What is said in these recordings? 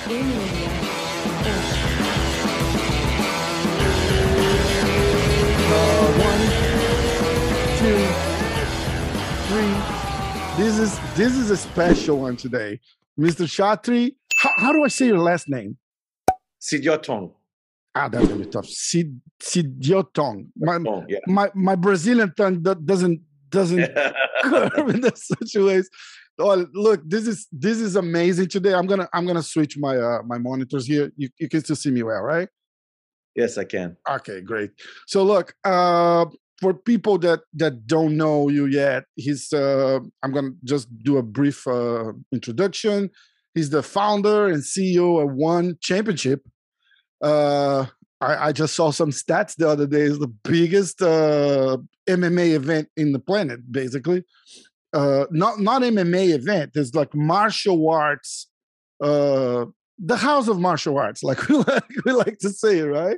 One, two, three. This is a special one today, Mr. Chatri. How do I say your last name? Sidiotong. That's gonna be tough. Sidiotong. Yeah. My Brazilian tongue doesn't curve in such a ways. Oh, look, this is amazing today. I'm gonna switch my monitors here. You can still see me well, right? Yes, I can. Okay, great. So look, for people that don't know you yet, I'm gonna just do a brief introduction. He's the founder and CEO of One Championship. I just saw some stats the other day. It's the biggest MMA event in the planet, basically. Not MMA event. It's like martial arts, the house of martial arts, like we like to say, right?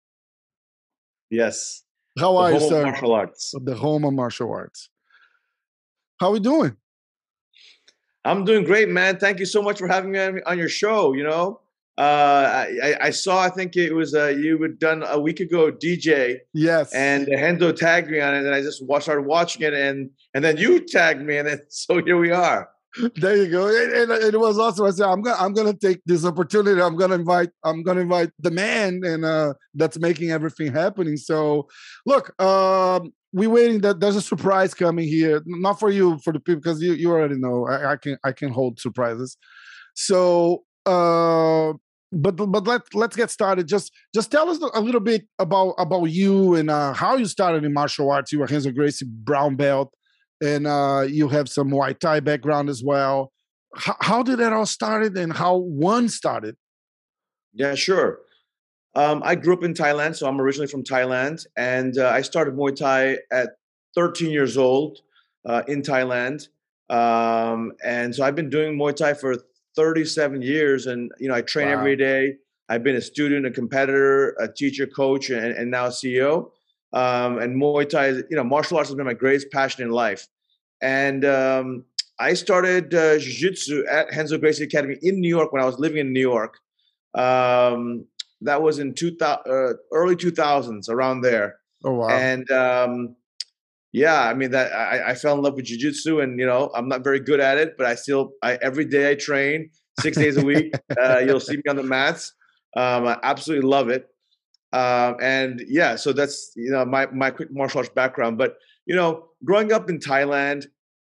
Yes. How are you, sir? Martial arts. The home of martial arts. How are we doing? I'm doing great, man. Thank you so much for having me on your show. You know, I saw, I think it was you had done a week ago, DJ. Yes. And Hendo tagged me on it, and I just started watching it, and then you tagged me, and then so here we are. There you go. And it was awesome. I said, I'm gonna take this opportunity. I'm gonna invite the man, and that's making everything happening. So, look, we're waiting. That there's a surprise coming here, not for you, for the people, because you already know. I can hold surprises. So, but let's get started. Just tell us a little bit about you and how you started in martial arts. You were Renzo Gracie brown belt. And you have some Muay Thai background as well. How did that all started, and how One started? Yeah, sure. I grew up in Thailand, so I'm originally from Thailand. And I started Muay Thai at 13 years old in Thailand. And so I've been doing Muay Thai for 37 years. And, you know, I train every day. I've been a student, a competitor, a teacher, coach, and now a CEO. And Muay Thai, you know, martial arts has been my greatest passion in life. And I started jiu-jitsu at Renzo Gracie Academy in New York when I was living in New York. That was in early 2000s, around there. Oh, wow. And yeah, I mean, that I fell in love with jiu-jitsu, and, you know, I'm not very good at it, but every day I train 6 days a week. You'll see me on the mats. I absolutely love it. And yeah, so that's, you know, my quick martial arts background. But, you know, growing up in Thailand,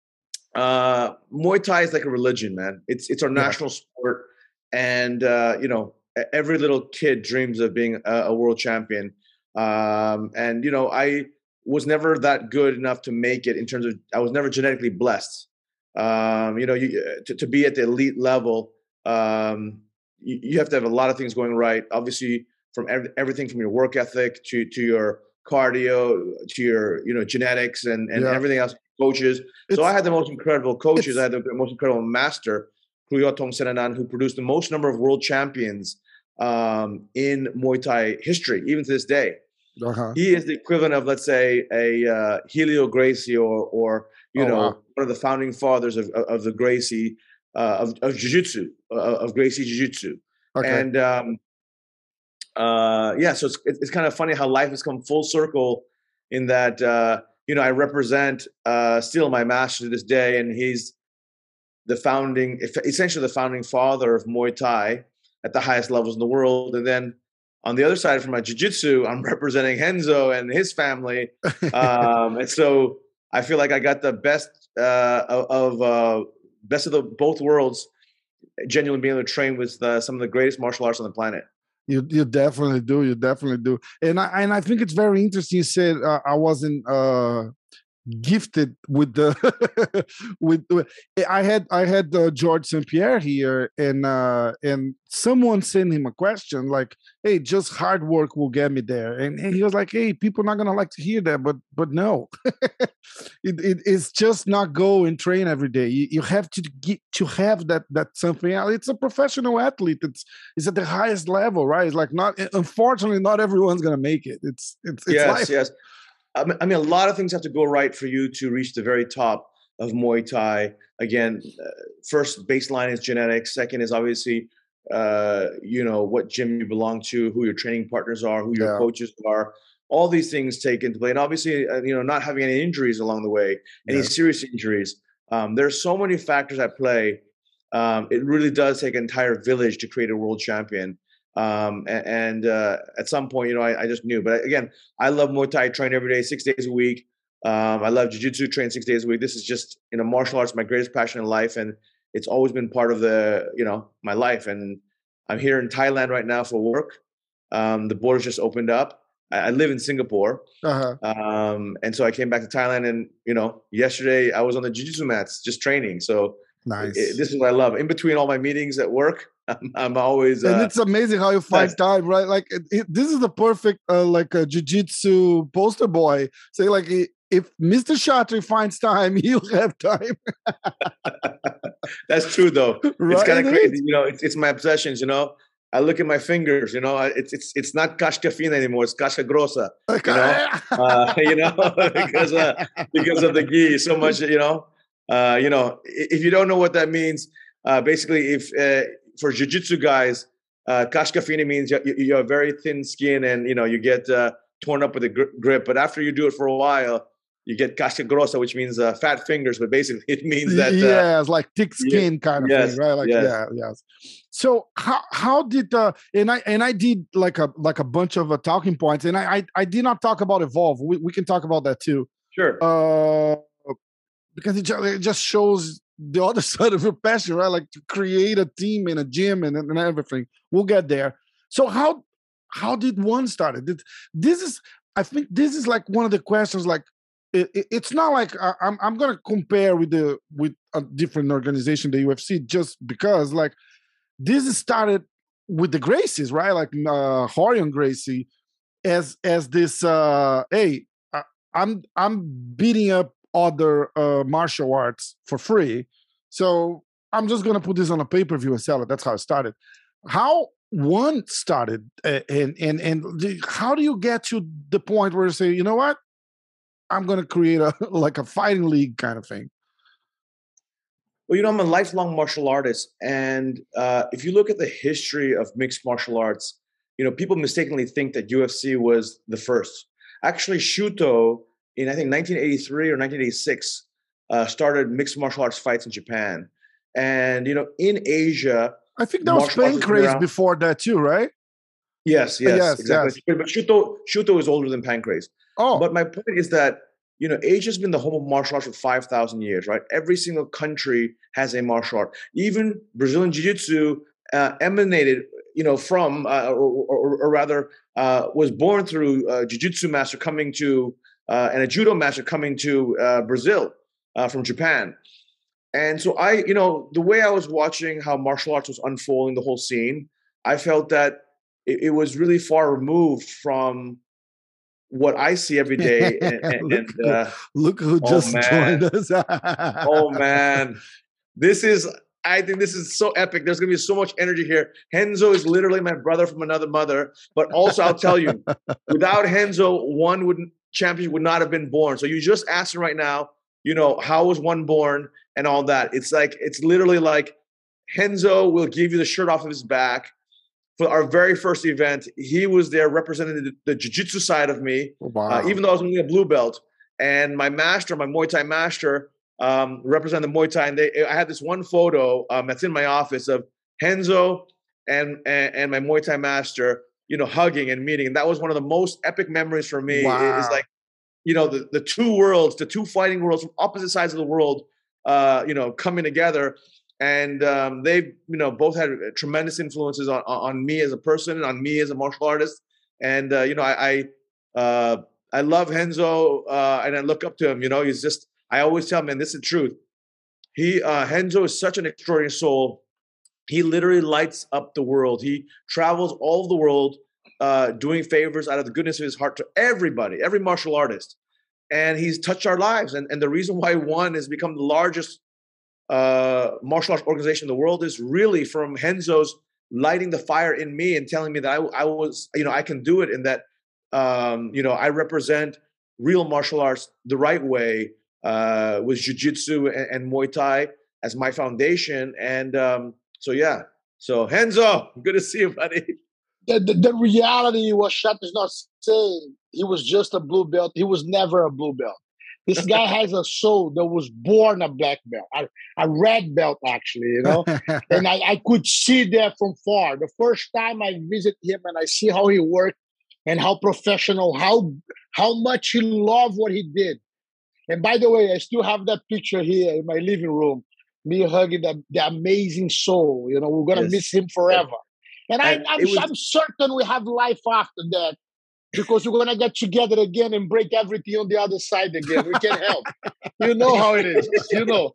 Muay Thai is like a religion, man. It's our national sport. And, you know, every little kid dreams of being a world champion. And, you know, I was never that good enough to make it in terms of, I was never genetically blessed. You know, to be at the elite level, you have to have a lot of things going right. Obviously, from everything from your work ethic to your cardio, to your, you know, genetics and everything else, coaches. So I had the most incredible coaches. I had the most incredible master, Kruyotong Senanan, who produced the most number of world champions in Muay Thai history, even to this day. Uh-huh. He is the equivalent of, let's say, a Helio Gracie or you know, wow, one of the founding fathers of the Gracie, of Jiu-Jitsu, of Gracie Jiu-Jitsu. Okay. And yeah, so it's kind of funny how life has come full circle in that, you know, I represent still my master to this day, and he's essentially the founding father of Muay Thai at the highest levels in the world. And then on the other side, from my jiu-jitsu, I'm representing Renzo and his family. And so I feel like I got the best of the both worlds, genuinely being able to train with some of the greatest martial arts on the planet. You definitely do. You definitely do. And I think it's very interesting. You said I wasn't gifted with the I had George St. Pierre here, and someone sent him a question like, hey, just hard work will get me there, and he was like, hey, people are not gonna like to hear that, but no. It's just not go and train every day. You have to have that something else. It's a professional athlete. It's at the highest level, right? It's like, unfortunately not everyone's gonna make it. It's life. Yes. I mean, a lot of things have to go right for you to reach the very top of Muay Thai. Again, first baseline is genetics. Second is obviously what gym you belong to, who your training partners are, who your Yeah. coaches are. All these things take into play, and obviously, not having any injuries along the way, any Yes. serious injuries. There's so many factors at play. It really does take an entire village to create a world champion. At some point, I just knew. But again, I love Muay Thai, train every day, 6 days a week. I love Jiu-Jitsu, train 6 days a week. This is just, martial arts, my greatest passion in life. And it's always been part of my life. And I'm here in Thailand right now for work. The borders just opened up. I live in Singapore. Uh-huh. And so I came back to Thailand, and, yesterday I was on the Jiu-Jitsu mats just training. So Nice. This is what I love. In between all my meetings at work, I'm always. And it's amazing how you find time, right? Like this is the perfect like a jiu-jitsu poster boy. Say like if Mr. Chatri finds time, he'll have time. That's true, though. Right? It's kind of crazy. It's my obsessions. I look at my fingers. It's not casca fina anymore. It's casca grossa. Because of the gi. So much. If you don't know what that means, basically, if for jiu-jitsu guys, casca fina means you have very thin skin, and you get torn up with a grip. But after you do it for a while, you get casca grossa, which means fat fingers. But basically, it means that it's like thick skin kind of thing, right? Like yes. So how did and I did like a bunch of talking points, and I did not talk about Evolve. We can talk about that too. Sure. Because it just shows the other side of your passion, right? Like to create a team in a gym and everything. We'll get there. So how did one start? I think this is like one of the questions. Like it's not like I'm gonna compare with a different organization, the UFC, just because like this started with the Gracies, right? Like Rorion Gracie as this hey, I'm beating up other martial arts for free, so I'm just gonna put this on a pay-per-view and sell it. That's how it started. How one started, and how do you get to the point where you say, you know what, I'm gonna create a like a fighting league kind of thing? Well, I'm a lifelong martial artist, and if you look at the history of mixed martial arts, people mistakenly think that UFC was the first. Actually, Shuto in I think 1983 or 1986 started mixed martial arts fights in Japan, and in Asia, I think that was Pancrase before that too, right? Yes, exactly. Yes. But Shuto is older than Pancrase. Oh, but my point is that Asia's been the home of martial arts for 5,000 years, right? Every single country has a martial art. Even Brazilian Jiu-Jitsu emanated, from, or rather, was born through a Jiu-Jitsu master coming to, and a Judo master coming to Brazil from Japan. And so the way I was watching how martial arts was unfolding, the whole scene, I felt that it was really far removed from what I see every day. Look who just joined us. Oh man, I think this is so epic. There's going to be so much energy here. Renzo is literally my brother from another mother. But also, I'll tell you, without Renzo, champion would not have been born. So you just asked him right now, how was one born and all that. It's literally like Renzo will give you the shirt off of his back. For our very first event, he was there representing the jiu-jitsu side of me, even though I was only a blue belt. And my master, my Muay Thai master, represented the Muay Thai. And I had this one photo that's in my office of Renzo and my Muay Thai master, hugging and meeting. And that was one of the most epic memories for me. Wow. It's like, the two worlds, the two fighting worlds from opposite sides of the world, coming together. And they've, both had tremendous influences on me as a person and on me as a martial artist. And, I love Renzo and I look up to him. He's just, I always tell him, man, this is the truth. Renzo is such an extraordinary soul. He literally lights up the world. He travels all over the world doing favors out of the goodness of his heart to everybody, every martial artist. And he's touched our lives. And the reason why ONE has become the largest martial arts organization in the world is really from Renzo's lighting the fire in me and telling me that I was, I can do it, and that, I represent real martial arts the right way with jiu-jitsu and Muay Thai as my foundation. And so, yeah, So Renzo, good to see you, buddy. The reality was Shat is not saying he was just a blue belt. He was never a blue belt. This guy has a soul that was born a black belt, a red belt, actually, you know? And I could see that from far. The first time I visit him and I see how he worked and how professional, how much he loved what he did. And by the way, I still have that picture here in my living room, me hugging the amazing soul. You know, we're going to miss him forever. And I'm certain we have life after that, because we're going to get together again and break everything on the other side again. We can't help. You know how it is. You know.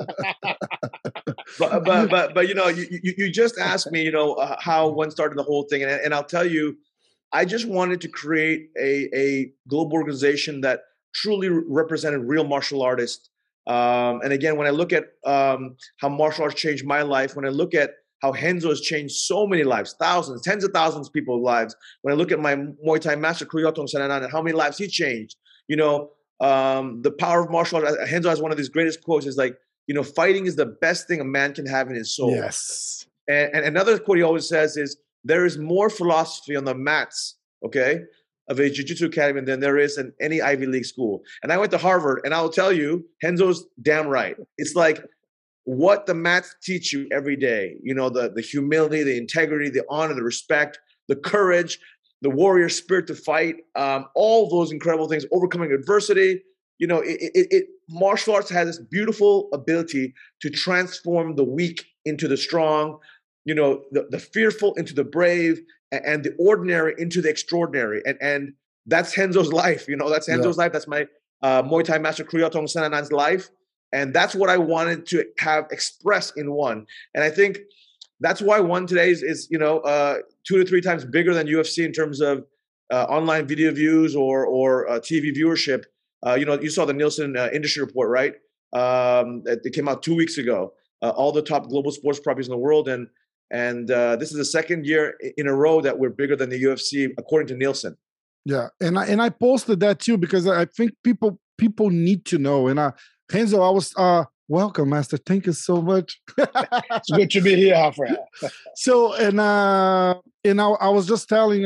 but you know, you just asked me, you know, how one started the whole thing. And I'll tell you, I just wanted to create a global organization that truly represented real martial artists. And again, when I look at how martial arts changed my life, when I look at how Renzo has changed so many lives, thousands, tens of thousands of people's lives. When I look at my Muay Thai master, Kriyotong Sananan, and how many lives he changed, you know, the power of martial arts. Renzo has one of his greatest quotes is like, you know, fighting is the best thing a man can have in his soul. Yes. And another quote he always says is, there is more philosophy on the mats, okay, of a jiu-jitsu academy than there is in any Ivy League school. And I went to Harvard, and I'll tell you, Renzo's damn right. It's like, what the mats teach you every day, you know, the humility, the integrity, the honor, the respect, the courage, the warrior spirit to fight, all those incredible things, overcoming adversity. You know, martial arts has this beautiful ability to transform the weak into the strong, you know, the fearful into the brave, and the ordinary into the extraordinary. And that's Renzo's life, you know, that's Renzo's life. That's my Muay Thai master Kriyotong Sananan's life. And that's what I wanted to have expressed in one. And I think that's why one today is you know, 2 to 3 times bigger than UFC in terms of online video views or TV viewership. You know, you saw the Nielsen industry report, right? It came out 2 weeks ago. All the top global sports properties in the world. And this is the second year in a row that we're bigger than the UFC, according to Nielsen. Yeah. And I posted that too, because I think people need to know. And Renzo, I was welcome, Master. Thank you so much. It's good to be here, Rafael. So, and I was just telling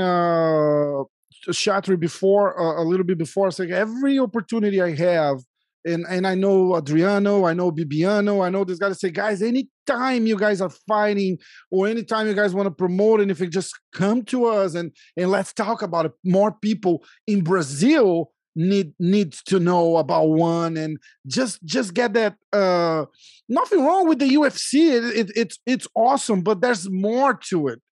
Chatri before, a little bit before, saying every opportunity I have, and I know Adriano, I know Bibiano, I know this guy to say, guys, anytime you guys are fighting or anytime you guys want to promote anything, just come to us and let's talk about it. More people in Brazil needs to know about one, and just get that. Nothing wrong with the UFC. It's awesome, but there's more to it.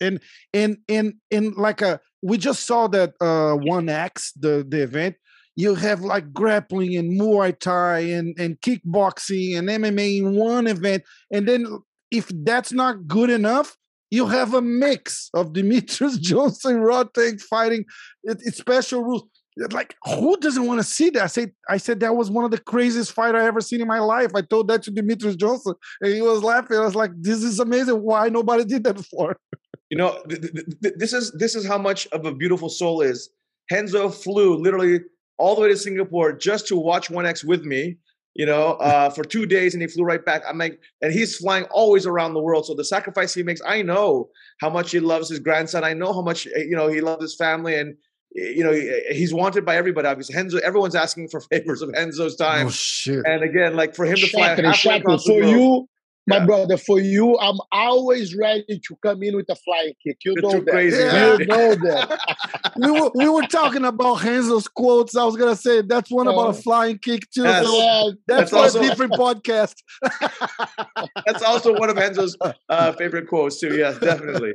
And like we just saw that 1X the event. You have like grappling and Muay Thai and kickboxing and MMA in one event, and then if that's not good enough, you have a mix of Demetrious Johnson, Rodtang fighting. It's special rules. Like, who doesn't want to see that? I said that was one of the craziest fight I ever seen in my life. I told that to Demetrious Johnson, and he was laughing. I was like, "This is amazing! Why nobody did that before?" You know, this is how much of a beautiful soul is. Renzo flew literally all the way to Singapore just to watch 1X with me. You know, for 2 days, and he flew right back. I'm like, and he's flying always around the world. So the sacrifice he makes, I know how much he loves his grandson. I know how much he loves his family, and he's wanted by everybody. Obviously, Renzo, everyone's asking for favors of Renzo's time. Oh shit! And again, like for him to fly halfway across the for world, you, my brother, for you, I'm always ready to come in with a flying kick. You know that. Crazy, you know that. we were talking about Renzo's quotes. I was gonna say that's one about a flying kick too. Yes. So that's also a different podcast. That's also one of Renzo's favorite quotes too. Yes, definitely.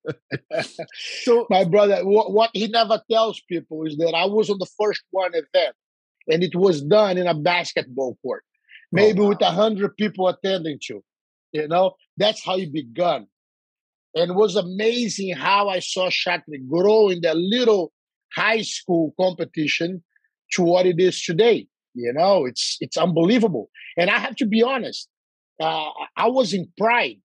So, my brother, what he never tells people is that I was on the first one event, and it was done in a basketball court, maybe with 100 people attending to. You know, that's how he began. And it was amazing how I saw Chatri grow in that little high school competition to what it is today. You know, it's unbelievable. And I have to be honest, I was in Pride.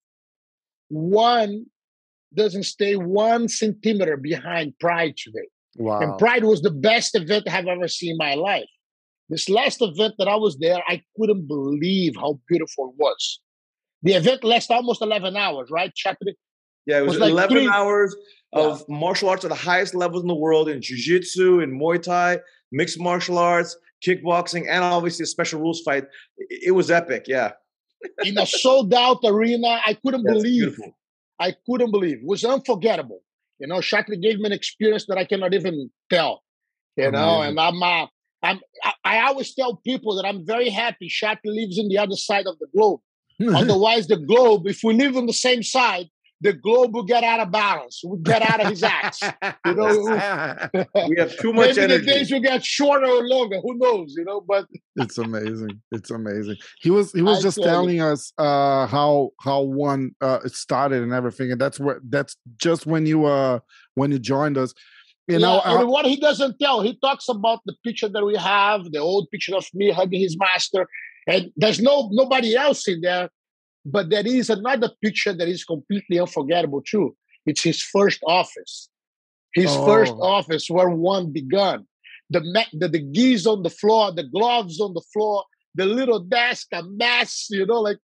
One doesn't stay 1 centimeter behind Pride today. Wow. And Pride was the best event I've ever seen in my life. This last event that I was there, I couldn't believe how beautiful it was. The event lasted almost 11 hours, right, Chatri? Yeah, it was like 11 three. hours of martial arts at the highest levels in the world, in jiu-jitsu, in Muay Thai, mixed martial arts, kickboxing, and obviously a special rules fight. It was epic, yeah. In a sold-out arena. I couldn't That's believe. beautiful. I couldn't believe. It was unforgettable. You know, Shakti gave me an experience that I cannot even tell. You know, Amazing. and I always tell people that I'm very happy Shakti lives in the other side of the globe. Otherwise, the globe, if we live on the same side, the globe will get out of balance. We'll get out of his axe. You know, We have too much maybe energy. the days will get shorter or longer. Who knows? You know, but it's amazing. It's amazing. He was I just tell you. telling us how one started and everything, and that's just when you joined us. You know, and what he doesn't tell, he talks about the picture that we have, the old picture of me hugging his master, and there's nobody else in there. But there is another picture that is completely unforgettable too. It's his first office. His first office where one began. The gis on the floor, the gloves on the floor, the little desk, a mess, you know, like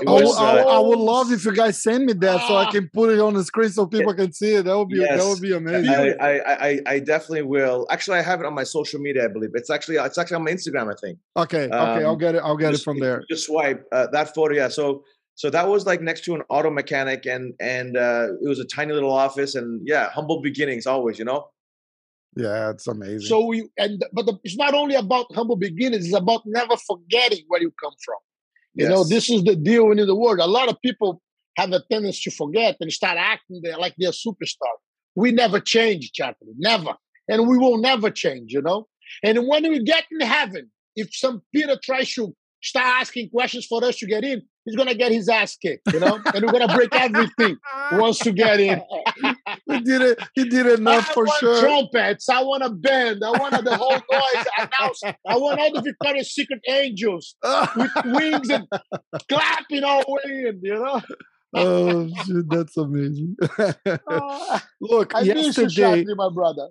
I would love if you guys send me that so I can put it on the screen so people can see it. That would be amazing. I definitely will. Actually, I have it on my social media, I believe. It's actually on my Instagram, I think. Okay, I'll get it from there. Just swipe that photo, yeah. So that was like next to an auto mechanic, and it was a tiny little office, and yeah, humble beginnings always, you know. Yeah, it's amazing. So it's not only about humble beginnings; it's about never forgetting where you come from. You know, this is the deal in the world. A lot of people have a tendency to forget and start acting like they're superstar. We never change, Chaplain, never, and we will never change. You know, and when we get in heaven, if some Peter tries to start asking questions for us to get in, he's gonna get his ass kicked, you know, and we're gonna break everything once to get in. He did enough for sure. Trumpets, I want a band, I want the whole noise announce, I want all the Victoria's Secret angels with wings and clapping all way in, you know. Oh shit, that's amazing. Look, I miss you, Shakti, my brother.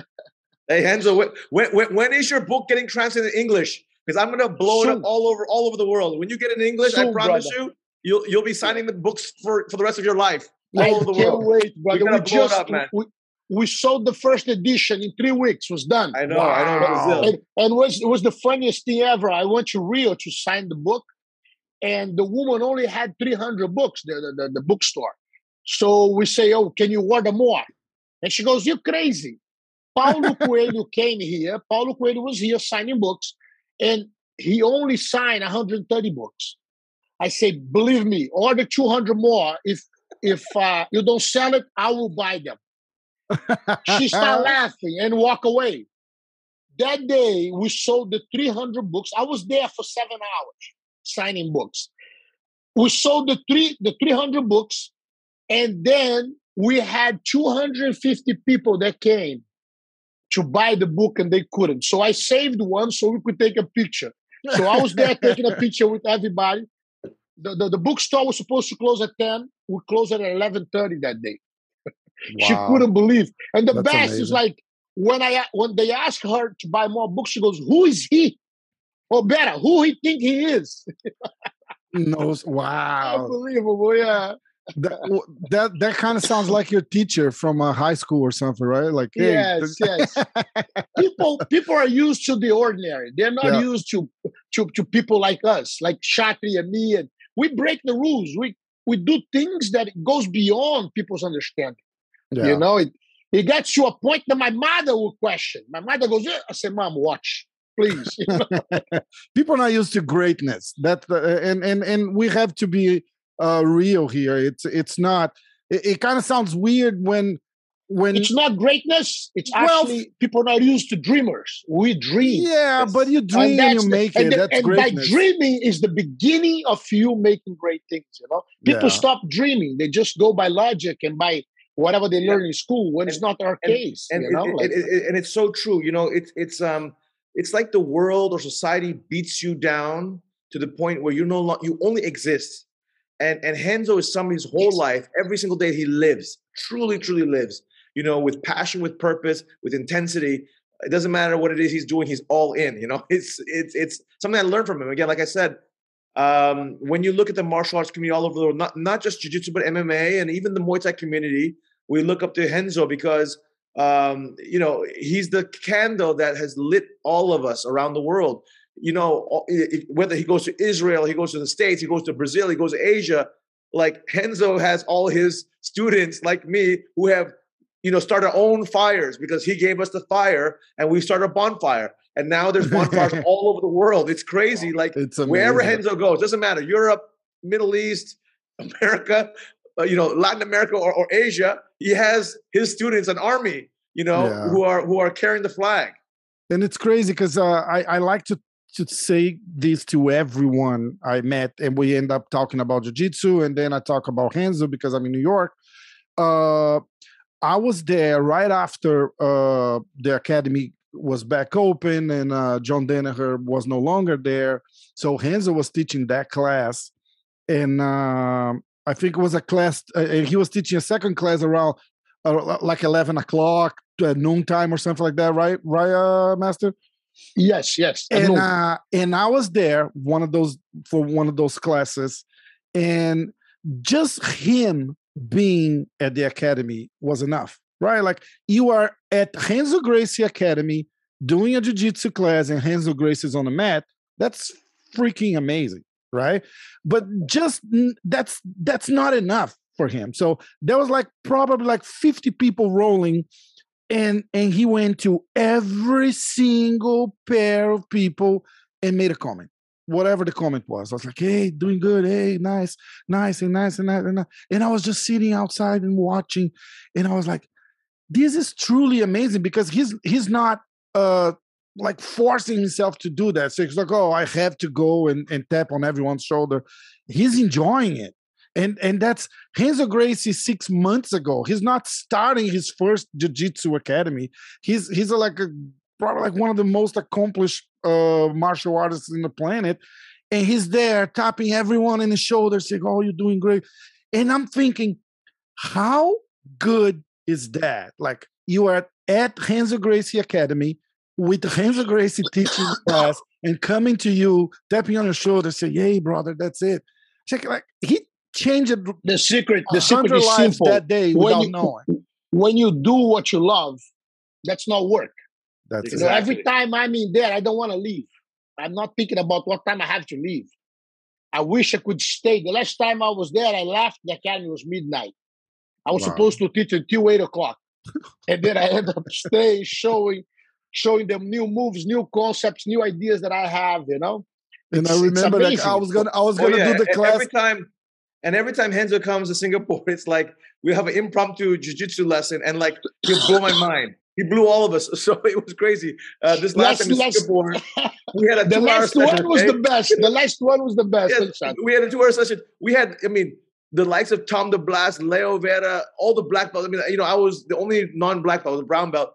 Hey Renzo, when is your book getting translated in English? Because I'm gonna blow it up all over the world. When you get it in English, I promise you'll be signing the books for the rest of your life. All over the world. Wait, brother. Blow it up, man. We sold the first edition in 3 weeks. Was done. I know. Brazil. And it was the funniest thing ever. I went to Rio to sign the book, and the woman only had 300 books. The bookstore. So we say, "Oh, can you order more?" And she goes, "You're crazy." Paulo Coelho came here. Paulo Coelho was here signing books. And he only signed 130 books. I say, believe me, order 200 more. If you don't sell it, I will buy them. She started laughing and walk away. That day, we sold the 300 books. I was there for 7 hours signing books. We sold the 300 books, and then we had 250 people that came to buy the book, and they couldn't. So I saved one so we could take a picture. So I was there taking a picture with everybody. The bookstore was supposed to close at 10. We closed at 11:30 that day. Wow. She couldn't believe. And the best amazing. Is like when they asked her to buy more books, she goes, "Who is he?" Or better, who he think he is? Knows. Wow. Unbelievable, yeah. That kind of sounds like your teacher from high school or something, right? Like, hey, yes. People are used to the ordinary. They're not used to people like us, like Shakti and me, and we break the rules. We do things that goes beyond people's understanding. Yeah. You know, it gets to a point that my mother will question. My mother goes, I say, "Mom, watch, please." You know? People are not used to greatness. That and we have to be real here. It's not. It kind of sounds weird when it's not greatness. It's actually people are not used to dreamers. We dream. Yeah, but you dream and you make it. That's greatness. By dreaming is the beginning of you making great things. You know, people stop dreaming. They just go by logic and by whatever they learn in school. When it's not our case, and it's so true. You know, it's like the world or society beats you down to the point where you only exist. And Renzo is somebody's whole life, every single day he lives, truly lives, you know, with passion, with purpose, with intensity. It doesn't matter what it is he's doing, he's all in, you know. It's something I learned from him. Again, like I said, When you look at the martial arts community all over the world, not just jiu-jitsu, but MMA and even the Muay Thai community, we look up to Renzo because, he's the candle that has lit all of us around the world. Whether he goes to Israel, he goes to the States, he goes to Brazil, he goes to Asia, like Renzo has all his students like me who have, started our own fires because he gave us the fire and we started a bonfire. And now there's bonfires all over the world. It's crazy. Like wherever Renzo goes, doesn't matter. Europe, Middle East, America, Latin America or Asia, he has his students, an army, who are carrying the flag. And it's crazy because I like to say this to everyone I met, and we end up talking about jiu-jitsu, and then I talk about Renzo because I'm in New York. I was there right after the academy was back open and John Danaher was no longer there. So Renzo was teaching that class, and I think it was a class, he was teaching a second class around like 11 o'clock, noontime or something like that, right, Master? Yes. And I was there for one of those classes, and just him being at the academy was enough, right? Like you are at Renzo Gracie Academy doing a jiu-jitsu class and Renzo Gracie's on the mat. That's freaking amazing, right? But just that's not enough for him. So there was probably 50 people rolling. And he went to every single pair of people and made a comment, whatever the comment was. I was like, hey, doing good. Hey, nice. And I was just sitting outside and watching. And I was like, this is truly amazing because he's not forcing himself to do that. So he's like, oh, I have to go and tap on everyone's shoulder. He's enjoying it. And that's Renzo Gracie 6 months ago. He's not starting his first jiu-jitsu academy. He's probably one of the most accomplished martial artists in the planet. And he's there tapping everyone in the shoulder saying, oh, you're doing great. And I'm thinking, how good is that? Like you are at Renzo Gracie Academy with Renzo Gracie teaching class and coming to you, tapping on your shoulder, say, hey, brother, that's it. Like he changed the secret is simple. That day without knowing. When you do what you love, that's not work. That's exactly. Every time I'm in there, I don't want to leave. I'm not thinking about what time I have to leave. I wish I could stay. The last time I was there, I left. The academy was midnight. I was supposed to teach until 8 o'clock. And then I ended up staying, showing them new moves, new concepts, new ideas that I have, And I remember that I was gonna do the class. Every time Renzo comes to Singapore, it's like we have an impromptu jiu-jitsu lesson, and he'll blow my mind. He blew all of us, so it was crazy. This last time in Singapore, we had a 2-hour session. The last one was the best. The last one was the best. Yeah, we had a 2-hour session. We had, the likes of Tom DeBlas, Leo Vera, all the black belts. I was the only non-black belt, I was a brown belt,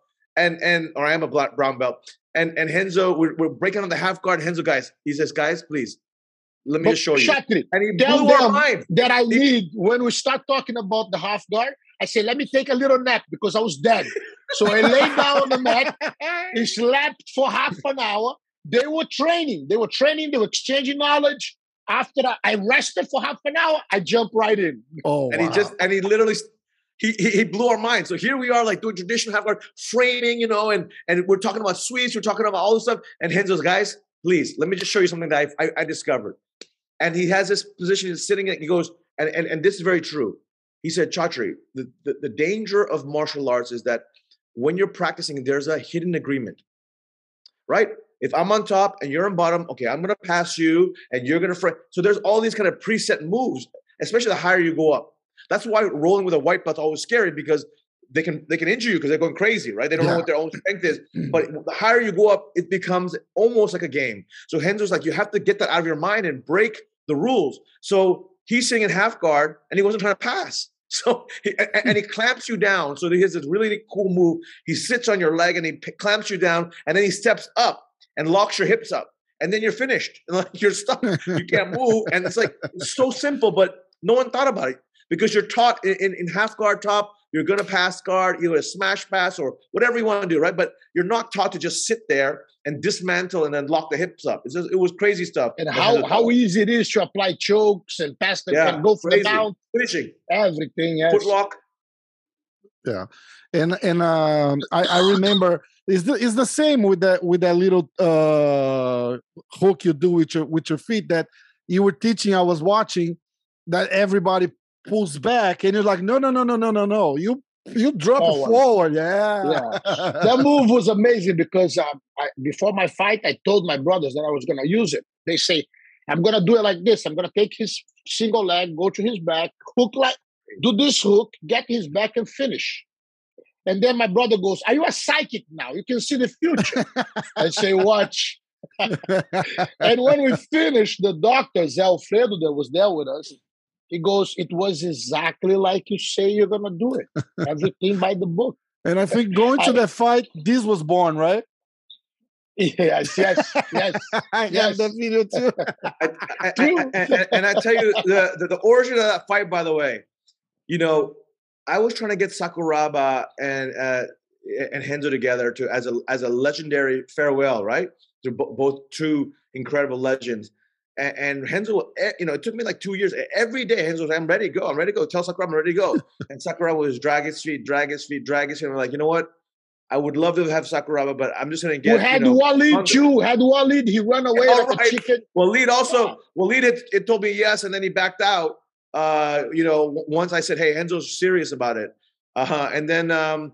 or I am a brown belt. And Renzo, we're breaking on the half guard. Renzo, guys, he says, guys, please. Let me just show you. And he blew our mind. That I need, when we start talking about the half guard, I say, let me take a little nap because I was dead. So I laid down on the mat and slept for half an hour. They were training. They were exchanging knowledge. After I rested for half an hour, I jumped right in. Oh, and wow. he literally, he blew our mind. So here we are doing traditional half guard, framing, and we're talking about sweeps. We're talking about all this stuff. And Renzo's, guys, please, let me just show you something that I discovered. And he has this position, he's sitting, and he goes, and this is very true. He said, Chatri, the danger of martial arts is that when you're practicing, there's a hidden agreement, right? If I'm on top and you're on bottom, okay, I'm going to pass you and you're going to frame. So there's all these kind of preset moves, especially the higher you go up. That's why rolling with a white belt's always scary because they can injure you because they're going crazy, right? They don't know what their own strength is. But the higher you go up, it becomes almost like a game. So Renzo's like, you have to get that out of your mind and break the rules. So he's sitting in half guard and he wasn't trying to pass. So he clamps you down. So he has this really cool move. He sits on your leg and he clamps you down, and then he steps up and locks your hips up, and then you're finished. You're stuck. You can't move. And it's so simple, but no one thought about it because you're taught in half guard top. You're going to pass guard, either a smash pass or whatever you want to do, right? But you're not taught to just sit there and dismantle and then lock the hips up. It was crazy stuff. And how easy it is to apply chokes and pass the and go for the mount. Finishing. Everything. Yes. Footlock. Yeah. And I remember it's the same with that little hook you do with your feet that you were teaching. I was watching that everybody pulls back and you're like, no. You drop it forward. Yeah. That move was amazing because before my fight, I told my brothers that I was going to use it. They say, I'm going to do it like this. I'm going to take his single leg, go to his back, do this hook, get his back and finish. And then my brother goes, are you a psychic now? You can see the future. I say, watch. And when we finished, the doctor, Zé Alfredo, that was there with us, he goes, it was exactly like you say you're going to do it. Everything by the book. And I think going to that fight, this was born, right? Yes. I have that video too. And I tell you, the origin of that fight, by the way, I was trying to get Sakuraba and Renzo together as a legendary farewell, right? They're both two incredible legends. And Renzo, it took me like 2 years. Every day, Renzo was like, I'm ready to go. Tell Sakuraba I'm ready to go. And Sakuraba was drag his feet. And we're like, you know what? I would love to have Sakuraba, but I'm just going to get. We had Walid too. Had Walid. He ran away like a chicken. Walid also. Walid it told me yes, and then he backed out. Once I said, hey, Renzo's serious about it. And then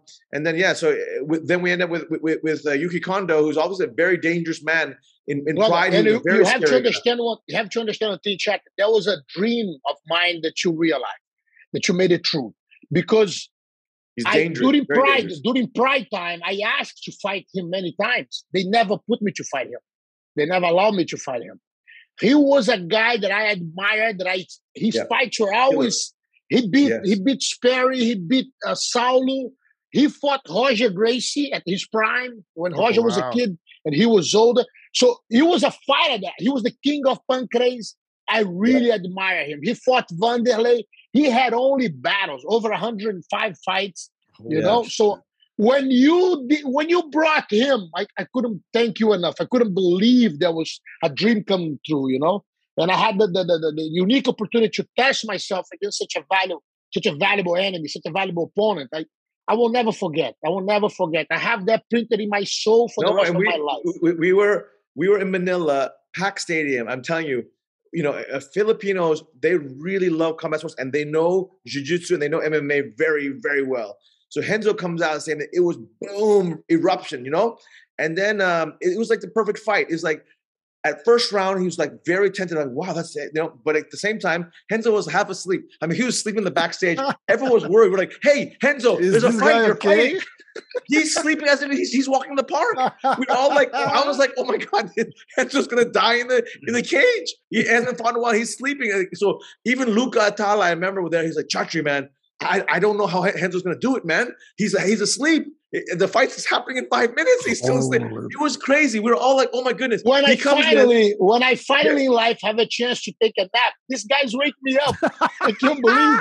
we end up with Yuki Kondo, who's obviously a very dangerous man in pride. And you have to understand one thing, Chad. That was a dream of mine that you realized, that you made it true. Because he's dangerous. During Pride time, I asked to fight him many times. They never put me to fight him. They never allowed me to fight him. He was a guy that I admired. His fights were always. He beat Sperry. He beat Saulo. He fought Roger Gracie at his prime when Roger was a kid and he was older. So he was a fighter. He was the king of Pancrase. I really admire him. He fought Vanderlei. He had only battles, over 105 fights. You know. So when you brought him, I couldn't thank you enough. I couldn't believe there was a dream coming true. And I had the unique opportunity to test myself against such a valuable enemy, such a valuable opponent. I will never forget. I have that printed in my soul for the rest of my life. We were in Manila, packed stadium. I'm telling you, Filipinos, they really love combat sports and they know jiu-jitsu and they know MMA very, very well. So Renzo comes out saying that it was boom, eruption, And then it was like the perfect fight. It's like at first round, he was like very tented, like, wow, that's it. But at the same time, Renzo was half asleep. I mean, he was sleeping in the backstage. Everyone was worried. We're like, hey, Renzo, there's a fight. You're fighting. He's sleeping as if he's walking in the park. We all I was like, oh my God, Renzo's gonna die in the cage. He hasn't fought in a while. He's sleeping. So even Luca Atala, I remember there, he's like, Chatri, man, I don't know how Renzo's gonna do it, man. He's asleep. The fight is happening in 5 minutes. He's still asleep. It was crazy. We were all like, "Oh my goodness!" When I finally in life have a chance to take a nap, this guy's waking me up. I can't believe.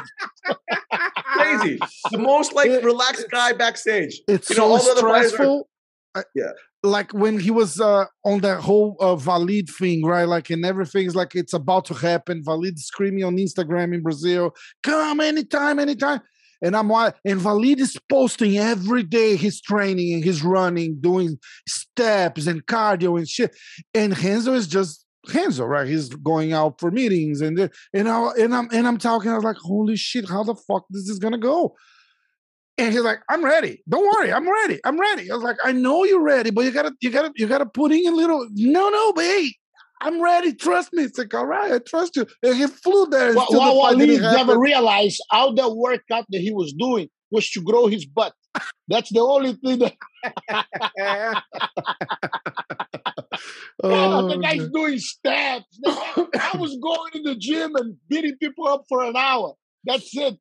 Crazy. The most relaxed guy backstage. It's so stressful. Like when he was on that whole Valid thing, right? Like, and everything's like it's about to happen. Valid screaming on Instagram in Brazil, "Come anytime." And and Valid is posting every day his training and his running, doing steps and cardio and shit. And Renzo is just Renzo, right? He's going out for meetings and I'm talking. I was like, holy shit, how the fuck is this gonna go? And he's like, I'm ready. Don't worry, I'm ready. I was like, I know you're ready, but you gotta put in a little. No, but hey, I'm ready. Trust me. It's like, all right, I trust you. And he flew there. What Walid never realized, all the workout that he was doing was to grow his butt. That's the only thing that. The guy's doing steps. I was going to the gym and beating people up for an hour. That's it.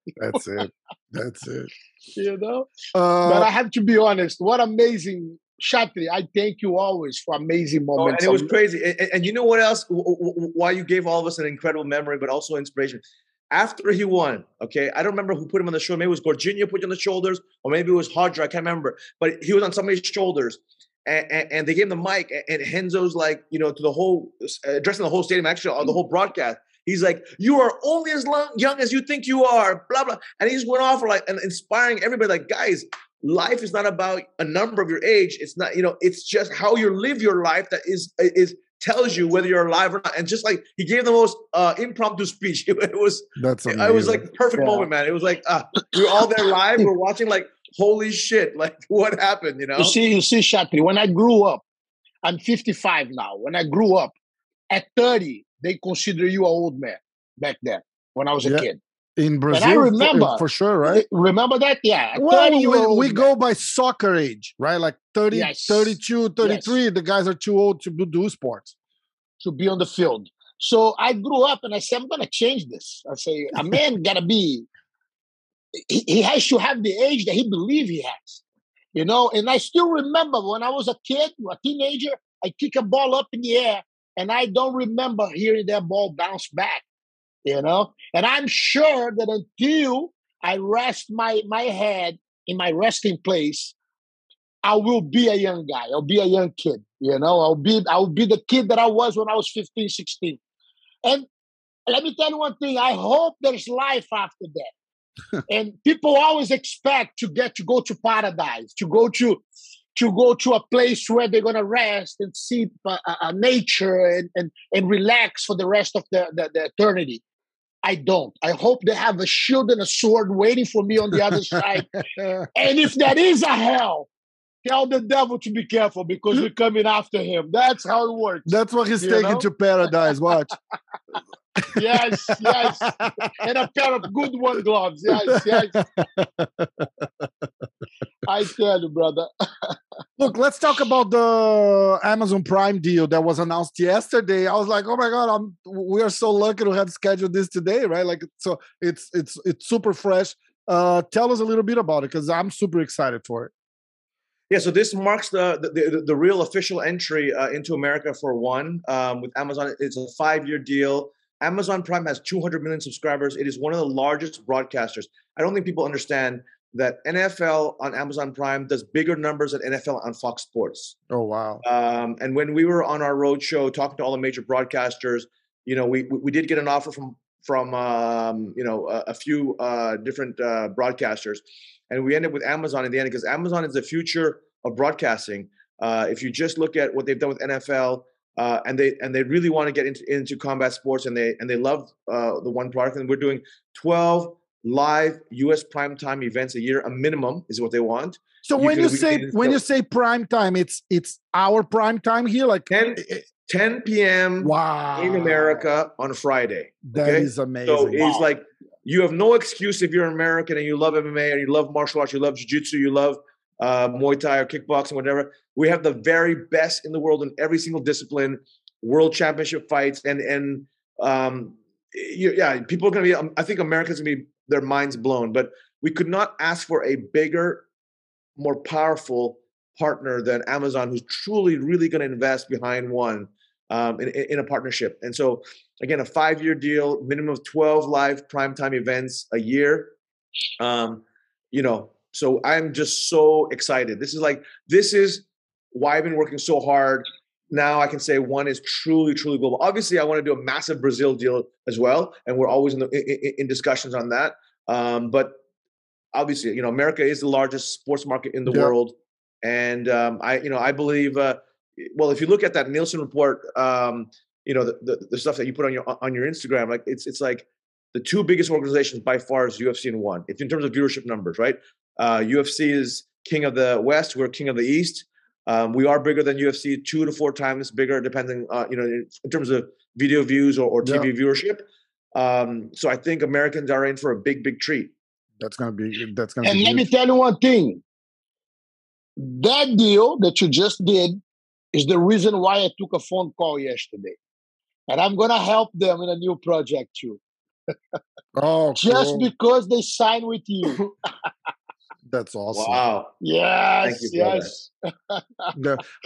But I have to be honest. What amazing. Chatri, I thank you always for amazing moments. And it was crazy. And you know what else? Why you gave all of us an incredible memory, but also inspiration. after he won, okay, I don't remember who put him on the show. Maybe it was Gorginho put him on the shoulders, or maybe it was Hodger. I can't remember. But he was on somebody's shoulders. And they gave him the mic, and Henzo's like, you know, to the whole, addressing the whole stadium, actually, the whole broadcast. He's like, you are only as young as you think you are, blah, blah. And he just went off for like, and inspiring everybody, like, guys, life is not about a number of your age. It's not, you know, it's just how you live your life that is tells you whether you're alive or not. And just like he gave the most impromptu speech. It was like the perfect moment, man. It was like we were all there live. We're watching like, holy shit, like what happened, you know? You see, Chatri, when I grew up, I'm 55 now. When I grew up, at 30, they consider you an old man back then when I was a kid. In Brazil, and I remember for sure, right? Remember that? Yeah. Well, we go by soccer age, right? Like 30, 32, 33, the guys are too old to do sports. To be on the field. So I grew up and I said, I'm going to change this. I say, a man got to be, he has to have the age that he believes he has. You know, and I still remember when I was a kid, a teenager, I kick a ball up in the air and I don't remember hearing that ball bounce back. You know, and I'm sure that until I rest my head in my resting place, I will be a young guy. I'll be a young kid. You know, I'll be the kid that I was when I was 15, 16. And let me tell you one thing. I hope there's life after that. And people always expect to go to paradise, to go to a place where they're gonna rest and see nature and relax for the rest of the eternity. I don't. I hope they have a shield and a sword waiting for me on the other side. And if that is a hell, tell the devil to be careful because we're coming after him. That's how it works. That's what he's taking to paradise. Watch. Yes. And a pair of good one gloves. Yes. I tell you, brother. Look, let's talk about the Amazon Prime deal that was announced yesterday. I was like, oh my God, we are so lucky to have scheduled this today, right? Like, so it's super fresh. Tell us a little bit about it because I'm super excited for it. Yeah, so this marks the real official entry into America for one with Amazon. It's a 5-year deal. Amazon Prime has 200 million subscribers. It is one of the largest broadcasters. I don't think people understand that NFL on Amazon Prime does bigger numbers than NFL on Fox Sports. Oh, wow. And when we were on our road show talking to all the major broadcasters, you know, we did get an offer from you know, a few different broadcasters. And we ended up with Amazon in the end because Amazon is the future of broadcasting. If you just look at what they've done with NFL, and they really want to get into combat sports, and they love the one product, and we're doing 12 live U.S. primetime events a year, a minimum is what they want. So when you say prime time, it's our prime time here, like 10 p.m. Wow. in America on Friday. That is amazing. So it's like you have no excuse if you're American and you love MMA and you love martial arts, you love jiu-jitsu, you love Muay Thai or kickboxing, whatever. We have the very best in the world in every single discipline, world championship fights, and people are going to be. I think Americans are going to be their minds blown. But we could not ask for a bigger, more powerful partner than Amazon, who's truly, really going to invest behind one in a partnership. And so, again, a 5-year deal, minimum of 12 live primetime events a year. You know. So I'm just so excited. This is why I've been working so hard. Now I can say one is truly, truly global. Obviously, I want to do a massive Brazil deal as well, and we're always in discussions on that. But obviously, you know, America is the largest sports market in the world, and I believe. Well, if you look at that Nielsen report, you know, the stuff that you put on your Instagram, like it's like the two biggest organizations by far is UFC and ONE. It's in terms of viewership numbers, right? UFC is king of the West. We're king of the East. We are bigger than UFC, 2 to 4 times bigger, depending, you know, in terms of video views or TV viewership. So I think Americans are in for a big, big treat. That's gonna be. And let me tell you one thing. That deal that you just did is the reason why I took a phone call yesterday, and I'm gonna help them in a new project too. Oh, just because they signed with you. That's awesome. Wow. Yes.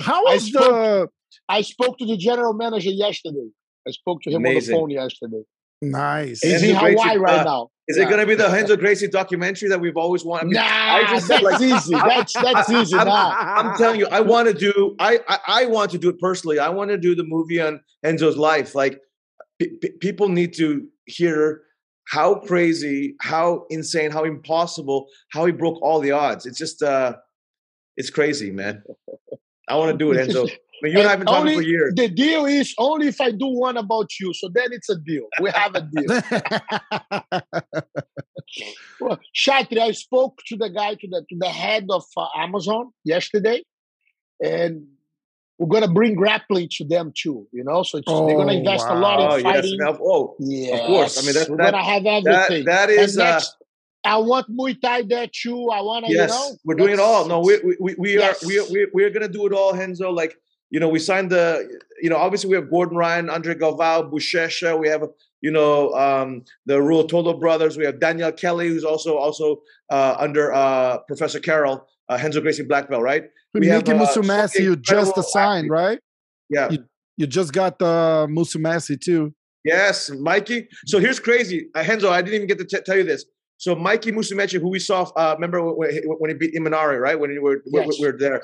I spoke to the general manager yesterday. I spoke to him on the phone yesterday. Nice. He's in Hawaii right now. Is it going to be the Renzo Gracie documentary that we've always wanted? I mean, I just said that's easy. That's easy. I'm telling you, I want to do. I want to do it personally. I want to do the movie on Renzo's life. Like people need to hear how crazy, how insane, how impossible, how he broke all the odds. It's just, it's crazy, man. I want to do it, Renzo. I mean, you and I have been talking for years. The deal is only if I do one about you. So then it's a deal. We have a deal. Well, Chatri, I spoke to the guy, to the head of Amazon yesterday, and we're going to bring grappling to them too, you know? So they're going to invest a lot in fighting. Yes. Of course. I mean, we're going to have everything. That is... next, I want Muay Thai there too. I want to, yes, you know? We're doing it all. No, we're going to do it all, Renzo. Like, you know, we signed obviously we have Gordon Ryan, Andre Galvao, Buchecha. We have, the Ruotolo brothers. We have Daniel Kelly, who's also under Professor Carroll, Renzo Gracie black belt, right? We have Musumeci, you just assigned, right? Yeah. You just got Musumeci too. Yes, Mikey. So here's crazy. Renzo, I didn't even get to tell you this. So Mikey Musumeci, who we saw, remember when he beat Imanari, right? When we were there.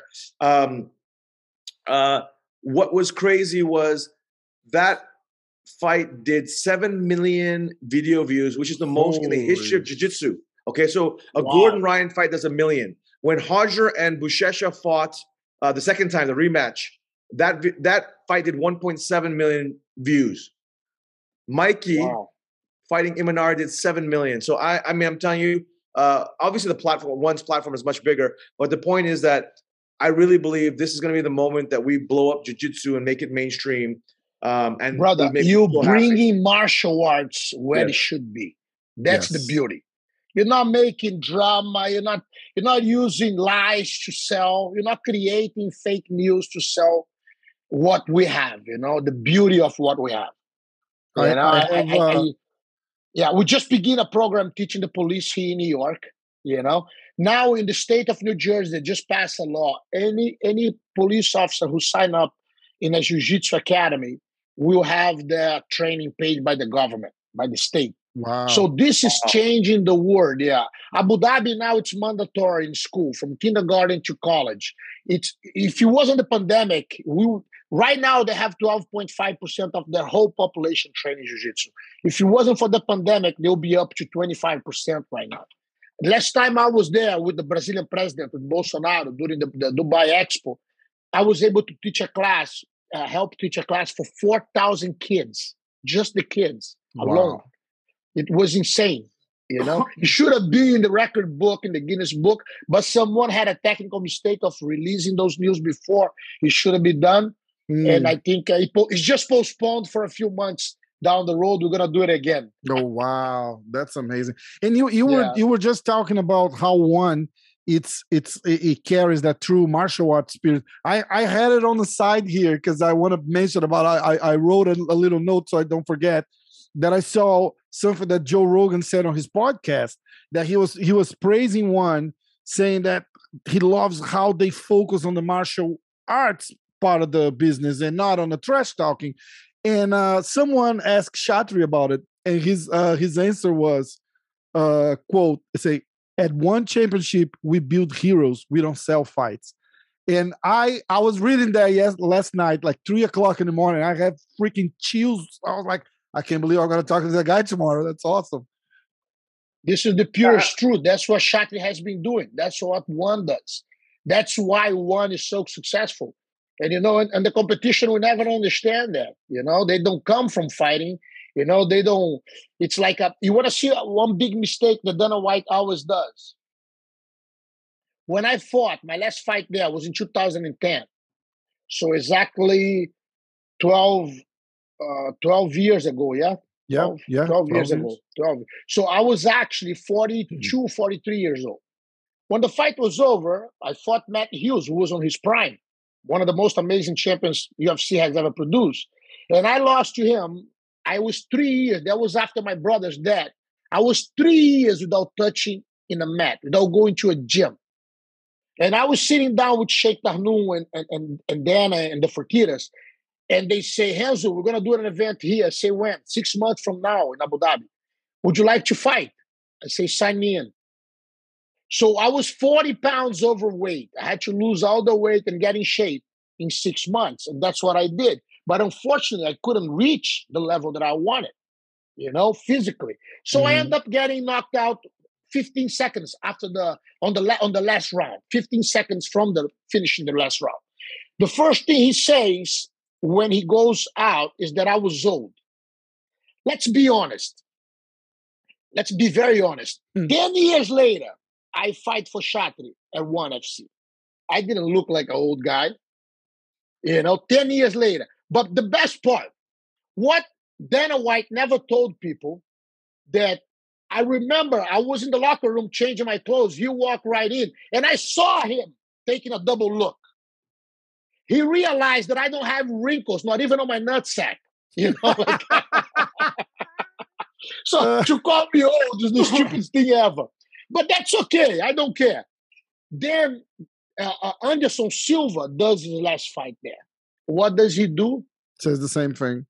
What was crazy was that fight did 7 million video views, which is the most in the history of jiu-jitsu. Okay, so Gordon Ryan fight does 1 million. When Roger and Buchecha fought the second time, the rematch, that fight did 1.7 million views. Mikey fighting Imanari did 7 million. So I mean, I'm telling you, obviously one's platform is much bigger, but the point is that I really believe this is going to be the moment that we blow up jiu-jitsu and make it mainstream. And brother, you bringing martial arts where it should be. That's the beauty. You're not making drama. You're not using lies to sell. You're not creating fake news to sell what we have. You know, the beauty of what we have. We just begin a program teaching the police here in New York. You know, now in the state of New Jersey, they just passed a law. Any police officer who sign up in a jiu-jitsu academy will have their training paid by the government, by the state. Wow. So this is changing the world. Yeah. Abu Dhabi now it's mandatory in school from kindergarten to college. If it wasn't the pandemic, right now they have 12.5% of their whole population training jiu-jitsu. If it wasn't for the pandemic, they'll be up to 25% right now. Last time I was there with the Brazilian president, with Bolsonaro, during the Dubai Expo, I was able to teach a class, help teach a class for 4,000 kids, just the kids alone. It was insane, you know. It should have been in the record book, in the Guinness book, but someone had a technical mistake of releasing those news before it should have been done. And I think it's just postponed for a few months. Down the road, we're gonna do it again. Oh wow, that's amazing! And you were just talking about how it carries that true martial arts spirit. I had it on the side here because I want to mention about. I wrote a little note so I don't forget that I saw something that Joe Rogan said on his podcast that he was praising one, saying that he loves how they focus on the martial arts part of the business and not on the trash talking. And someone asked Chatri about it, and his answer was, quote, say, at one championship, we build heroes, we don't sell fights. And I was reading that last night, like 3:00 in the morning. I had freaking chills. I was like, I can't believe I'm going to talk to that guy tomorrow. That's awesome. This is the purest truth. That's what Chatri has been doing. That's what one does. That's why one is so successful. And, you know, and the competition will never understand that. You know, they don't come from fighting. You know, they don't. It's like you want to see one big mistake that Dana White always does. When I fought, my last fight there was in 2010. So exactly 12 years ago, yeah? 12 years ago. 12. So I was actually 42, 43 years old. When the fight was over, I fought Matt Hughes, who was on his prime. One of the most amazing champions UFC has ever produced. And I lost to him. I was 3 years. That was after my brother's death. I was 3 years without touching in a mat, without going to a gym. And I was sitting down with Sheikh Darnoun and Dana and the Fertitas. and they say, Renzo, we're going to do an event here. I say, when? 6 months from now in Abu Dhabi. Would you like to fight? I say, sign me in. So I was 40 pounds overweight. I had to lose all the weight and get in shape in 6 months. And that's what I did. But unfortunately, I couldn't reach the level that I wanted, physically. So I ended up getting knocked out 15 seconds after on the last round, 15 seconds from the finishing the last round. The first thing he says when he goes out is that I was old. Let's be honest. Let's be very honest. 10 years later, I fight for Chatri at ONE FC. I didn't look like an old guy, 10 years later. But the best part, what Dana White never told people, that I remember I was in the locker room changing my clothes. He walked right in, and I saw him taking a double look. He realized that I don't have wrinkles, not even on my nutsack. So to call me old is the stupidest thing ever. But that's okay. I don't care. Then Anderson Silva does his last fight there. What does he do? Says the same thing.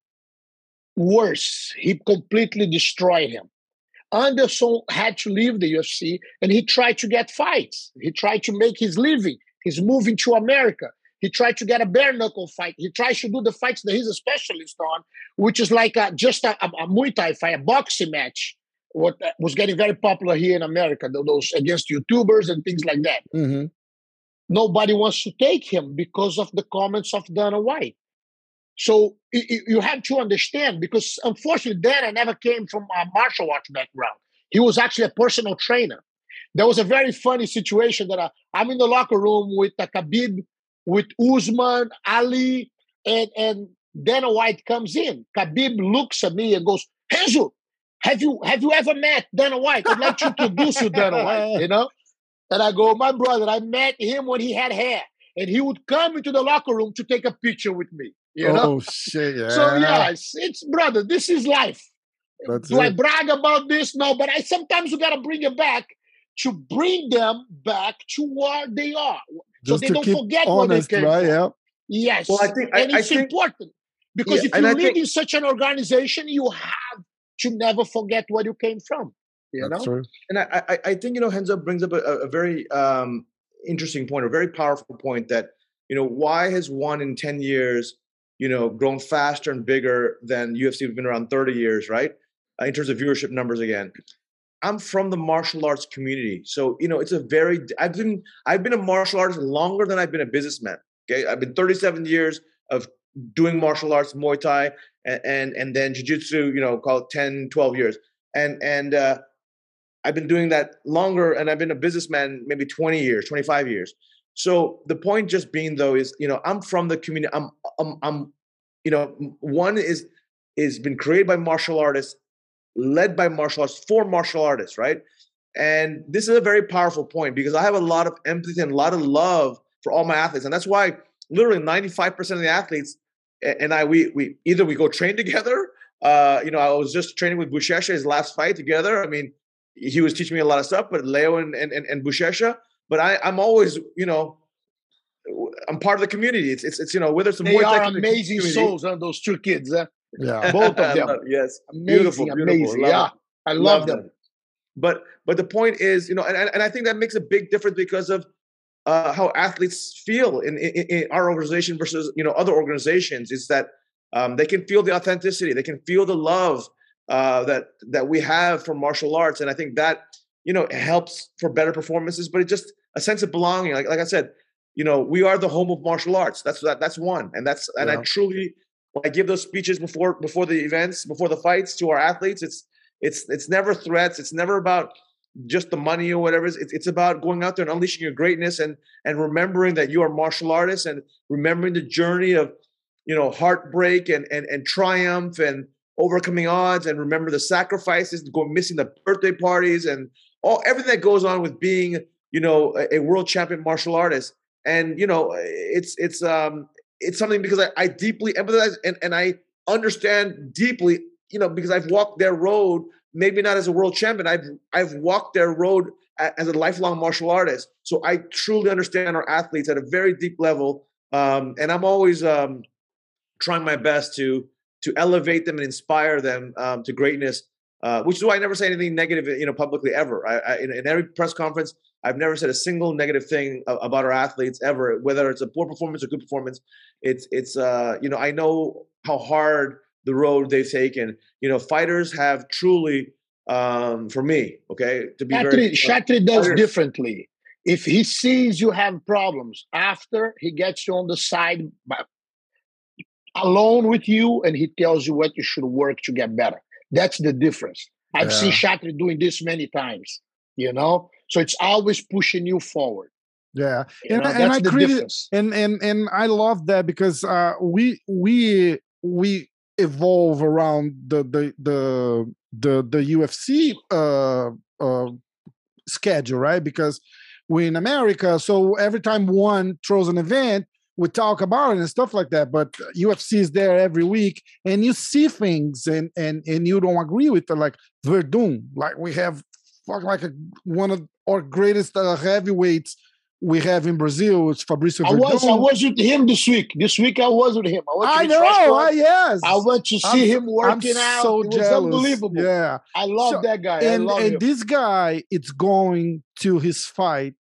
Worse. He completely destroyed him. Anderson had to leave the UFC, and he tried to get fights. He tried to make his living. He's moving to America. He tried to get a bare knuckle fight. He tries to do the fights that he's a specialist on, which is like just a Muay Thai fight, a boxing match. What was getting very popular here in America, those against YouTubers and things like that. Mm-hmm. Nobody wants to take him because of the comments of Dana White. So you have to understand, because unfortunately, Dana never came from a martial arts background. He was actually a personal trainer. There was a very funny situation that I'm in the locker room with Khabib, with Usman, Ali, and Dana White comes in. Khabib looks at me and goes, Renzo, have you ever met Dana White? I'd like to introduce you, Dana White, And I go, my brother, I met him when he had hair. And he would come into the locker room to take a picture with me. Oh, shit, yeah. So, it's brother, this is life. I brag about this? No, but sometimes you got to bring it back to bring them back to where they are. So they don't forget where they came from. Yeah. Yes. Well, I think it's important. Because if you lead in such an organization, you have to never forget where you came from. That's true. And I think, Renzo brings up a very interesting point, a very powerful point that, why has ONE in 10 years, grown faster and bigger than UFC has been around 30 years, right? In terms of viewership numbers again. I'm from the martial arts community. So, it's I've been a martial artist longer than I've been a businessman. Okay. I've been 37 years of doing martial arts, Muay Thai, and then jiu-jitsu, call it 10, 12 years. And I've been doing that longer, and I've been a businessman maybe 20 years, 25 years. So the point just being though is, I'm from the community. I'm ONE is been created by martial artists, led by martial artists, for martial artists, right? And this is a very powerful point, because I have a lot of empathy and a lot of love for all my athletes. And that's why literally 95% of the athletes and we either go train together. I was just training with Buchecha, his last fight together. I mean, he was teaching me a lot of stuff, but Leo and Buchecha. But I'm always, I'm part of the community. It's whether it's a they are amazing souls, those two kids. Yeah, both of them. Yes, amazing, beautiful. Yeah, I love them. But the point is, and I think that makes a big difference because of how athletes feel in our organization versus other organizations. Is that they can feel the authenticity, they can feel the love that we have for martial arts, and I think that helps for better performances. But it's just a sense of belonging. Like I said, we are the home of martial arts. That's ONE, and I truly, when I give those speeches before the events, before the fights to our athletes, it's never threats. It's never about just the money or whatever. It's about going out there and unleashing your greatness and remembering that you are martial artists, and remembering the journey of heartbreak and triumph and overcoming odds, and remember the sacrifices, missing the birthday parties and everything that goes on with being a world champion martial artist. And it's something, because I deeply empathize and I understand deeply, because I've walked their road, maybe not as a world champion. I've walked their road as a lifelong martial artist. So I truly understand our athletes at a very deep level. And I'm always trying my best to elevate them and inspire them to greatness. Which is why I never say anything negative, publicly ever. In every press conference, I've never said a single negative thing about our athletes ever, whether it's a poor performance or good performance. It's I know how hard the road they've taken. Fighters have truly, for me, okay, to be Chatri does differently. If he sees you have problems, after he gets you on the side alone with you, and he tells you what you should work to get better. That's the difference. I've seen Chatri doing this many times, So it's always pushing you forward. Yeah. And I difference. And I love that because we evolve around the UFC schedule, right? Because we're in America, so every time one throws an event, we talk about it and stuff like that, but UFC is there every week, and you see things, and you don't agree with it, like Verdun. Like we have one of our greatest heavyweights we have in Brazil. It's Fabricio Verdun. I was with him this week. This week I was with him. I know. Yes. I went to see him working out. So it was jealous. Unbelievable. Yeah. I love that guy. And him. This guy, it's going to his fight.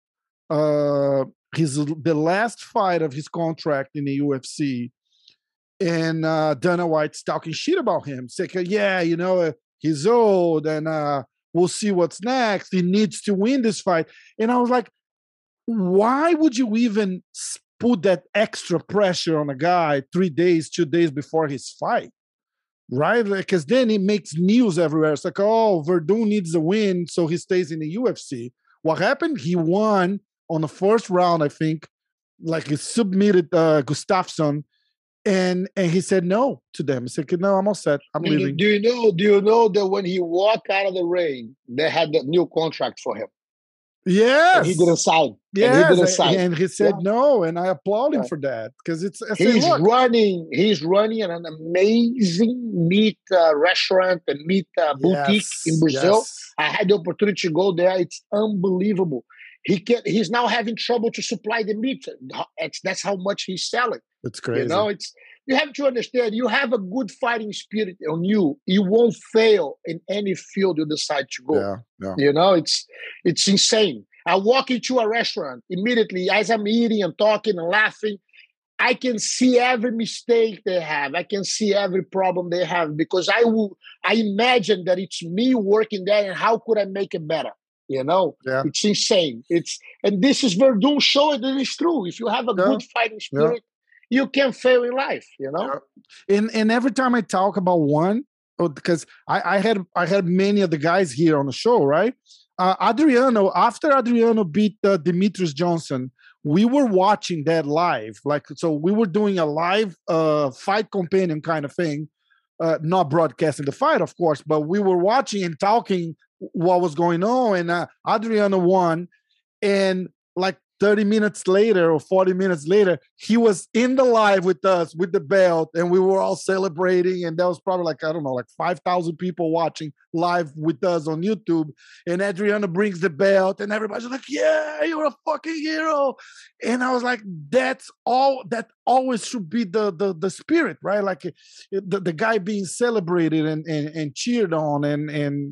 The last fight of his contract in the UFC, and Dana White's talking shit about him. Saying, he's old, and we'll see what's next. He needs to win this fight. And I was like, why would you even put that extra pressure on a guy 2 days before his fight? Right? Because then it makes news everywhere. It's like, oh, Verdun needs a win, so he stays in the UFC. What happened? He won on the first round, I think. Like he submitted Gustafsson, and he said no to them. He said, "No, I'm all set. I'm leaving." Do you know that when he walked out of the ring, they had the new contract for him? Yes, and he didn't sign. Yes, and he said no, and I applaud him for that because he's running an amazing meat restaurant and meat boutique in Brazil. Yes. I had the opportunity to go there. It's unbelievable. He's now having trouble to supply the meat. That's how much he's selling. It's crazy. You have to understand, you have a good fighting spirit on you. You won't fail in any field you decide to go. Yeah. It's insane. I walk into a restaurant immediately as I'm eating and talking and laughing. I can see every mistake they have. I can see every problem they have because I imagine that it's me working there and how could I make it better? It's insane. And this is Verdun showing that it's true. If you have a good fighting spirit, you can fail in life, And every time I talk about one, because I had many of the guys here on the show, right? After Adriano beat Demetrius Johnson, we were watching that live. So we were doing a live fight companion kind of thing, not broadcasting the fight, of course, but we were watching and talking what was going on, and Adriano won, and 30 minutes later or 40 minutes later, he was in the live with us with the belt, and we were all celebrating, and there was probably 5,000 people watching live with us on YouTube, and Adriano brings the belt, and everybody's like, yeah, you're a fucking hero. And I was like, that always should be the spirit, right? The guy being celebrated and cheered on, and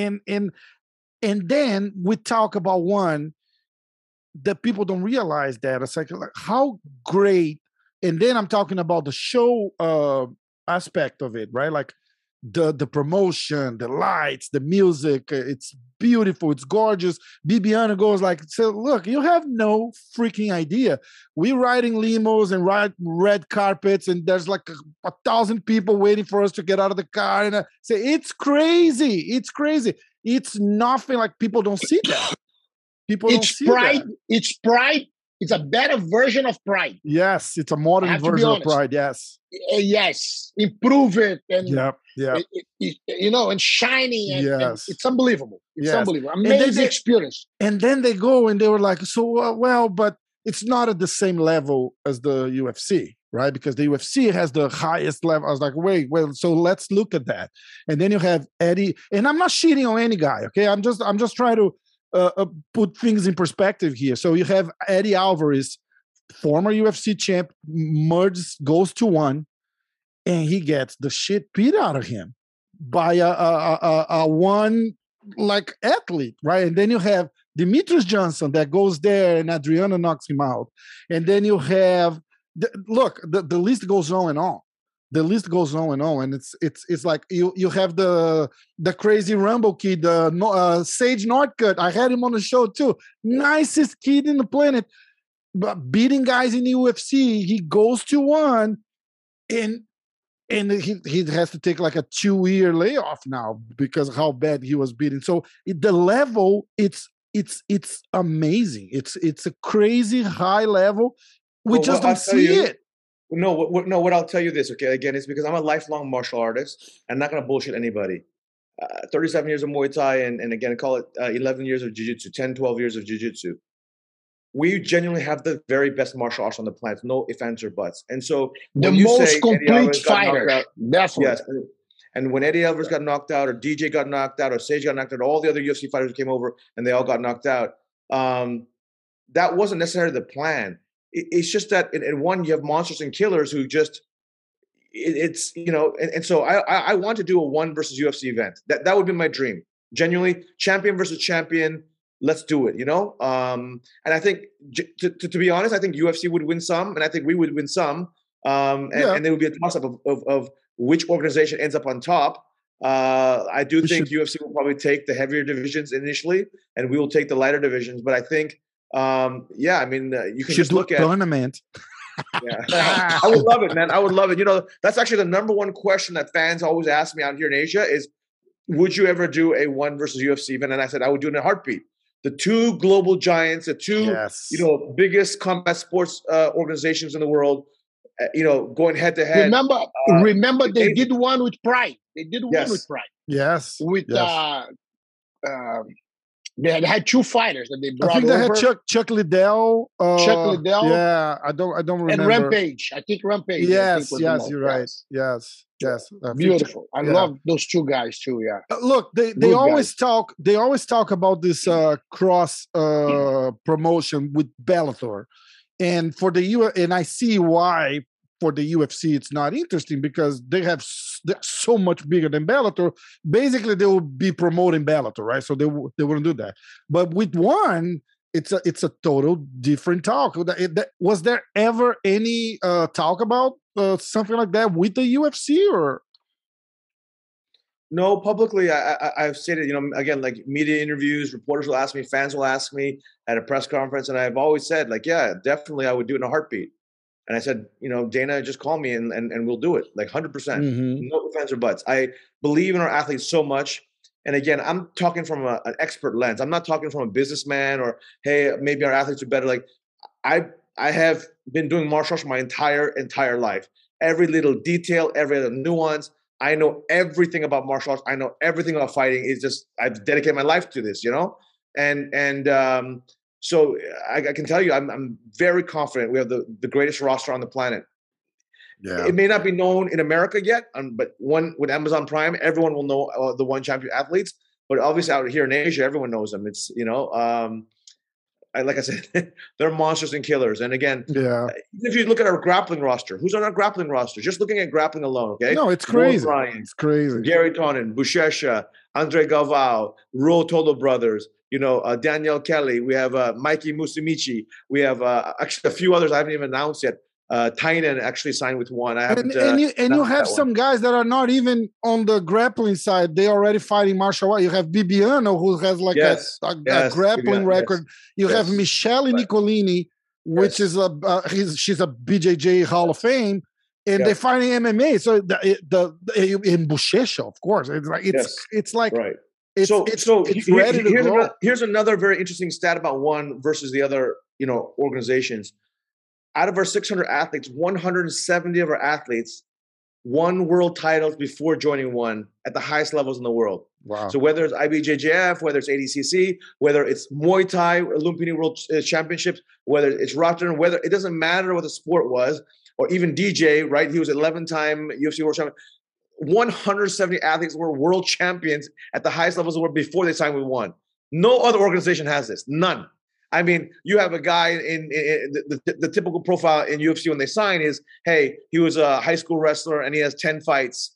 then we talk about one that people don't realize that it's like how great. And then I'm talking about the show aspect of it, right? The promotion, the lights, the music, it's beautiful, it's gorgeous. Bibiano goes so look, you have no freaking idea. We're riding limos and ride red carpets, and there's 1,000 people waiting for us to get out of the car. And I say, it's crazy. It's nothing. People don't see that. It's pride. It's pride. It's a better version of pride. Yes, it's a modern version of pride. Yes. Yes. Improve it. And and shining. And it's unbelievable. It's unbelievable. Amazing experience. And then they go and they were like, but it's not at the same level as the UFC, right? Because the UFC has the highest level. I was like, so let's look at that. And then you have Eddie, and I'm not shitting on any guy, okay? I'm just trying to put things in perspective here. So you have Eddie Alvarez, former UFC champ, goes to one, and he gets the shit beat out of him by a one like athlete, right? And then you have Demetrius Johnson that goes there and Adriano knocks him out. And then you have the list goes on and on. The list goes on and on, and it's like you have the crazy Rumble kid, Sage Northcutt. I had him on the show too. Nicest kid in the planet, but beating guys in the UFC. He goes to one, and he has to take like a 2-year layoff now because of how bad he was beating. So the level, it's amazing. It's a crazy high level. We just don't see it. No, what I'll tell you this, okay, again, it's because I'm a lifelong martial artist. I'm not going to bullshit anybody. 37 years of Muay Thai and again, call it 11 years of Jiu-Jitsu, 10, 12 years of Jiu-Jitsu. We genuinely have the very best martial arts on the planet, no ifs, ands, or buts. And so the most complete fighter, definitely. Yes. And when Eddie Alvarez got knocked out, or DJ got knocked out, or Sage got knocked out, all the other UFC fighters came over and they all got knocked out. That wasn't necessarily the plan. It's just that in one, you have monsters and killers who just, it's, you know, and so I want to do a one versus UFC event. That would be my dream. Genuinely, champion versus champion, let's do it, you know? And I think, to be honest, I think UFC would win some, and I think we would win some. And there would be a toss-up of which organization ends up on top. I do think UFC will probably take the heavier divisions initially, and we will take the lighter divisions. But I think, I mean, you can just look at tournament. Yeah, I would love it, man. I would love it. You know, that's actually the number one question that fans always ask me out here in Asia is, would you ever do a one versus UFC event? And I said, I would do it in a heartbeat. The two global giants, the two, biggest combat sports organizations in the world, going head to head. Remember, they did one with Pride. They did one with Pride. Yes. With they had two fighters that they brought. I think they had Chuck Liddell. Chuck Liddell. Yeah, I don't remember. And Rampage. I think Rampage. Yes, you're right. Yes. Beautiful. I love those two guys too. Yeah. Look, they always talk. They always talk about this cross promotion with Bellator, and for the and I see why. For the UFC, it's not interesting because they're so much bigger than Bellator. Basically, they will be promoting Bellator, right? So they wouldn't do that. But with one, it's a total different talk. Was there ever any talk about something like that with the UFC or? No, publicly, I've stated, again, like media interviews, reporters will ask me, fans will ask me at a press conference, and I've always said, like, yeah, definitely, I would do it in a heartbeat. And I said, Dana, just call me and we'll do it, like 100%. Mm-hmm. No ifs or buts. I believe in our athletes so much. And again, I'm talking from an expert lens. I'm not talking from a businessman or, hey, maybe our athletes are better. Like I have been doing martial arts my entire life. Every little detail, every little nuance. I know everything about martial arts. I know everything about fighting. It's just I've dedicated my life to this, So I can tell you, I'm very confident we have the greatest roster on the planet. Yeah. It may not be known in America yet, but with Amazon Prime, everyone will know the one champion athletes. But obviously out here in Asia, everyone knows them. It's like I said, they're monsters and killers. And again, if you look at our grappling roster, who's on our grappling roster? Just looking at grappling alone, okay? No, it's crazy. It's crazy. Gary Tonin, Buchecha, Andre Galvao, Ro Todo brothers. Danielle Kelly. We have Mikey Musumeci. We have actually a few others I haven't even announced yet. Tynan actually signed with one. I haven't. And you have some guys that are not even on the grappling side. They're already fighting martial arts. You have Bibiano, who has like a grappling record. You have Michelle Nicolini, which is she's a BJJ Hall of Fame, and they're fighting MMA. So in Buchecha, of course, it's like. Right. Here's another very interesting stat about one versus the other, organizations. Out of our 600 athletes, 170 of our athletes won world titles before joining one at the highest levels in the world. Wow. So whether it's IBJJF, whether it's ADCC, whether it's Muay Thai, Lumpini World Championships, whether it's Rotterdam, it doesn't matter what the sport was, or even DJ, right? He was 11-time UFC world champion. 170 athletes were world champions at the highest levels of the world before they signed with one. No other organization has this. None. I mean, you have a guy in the typical profile in UFC when they sign is, hey, he was a high school wrestler and he has 10 fights.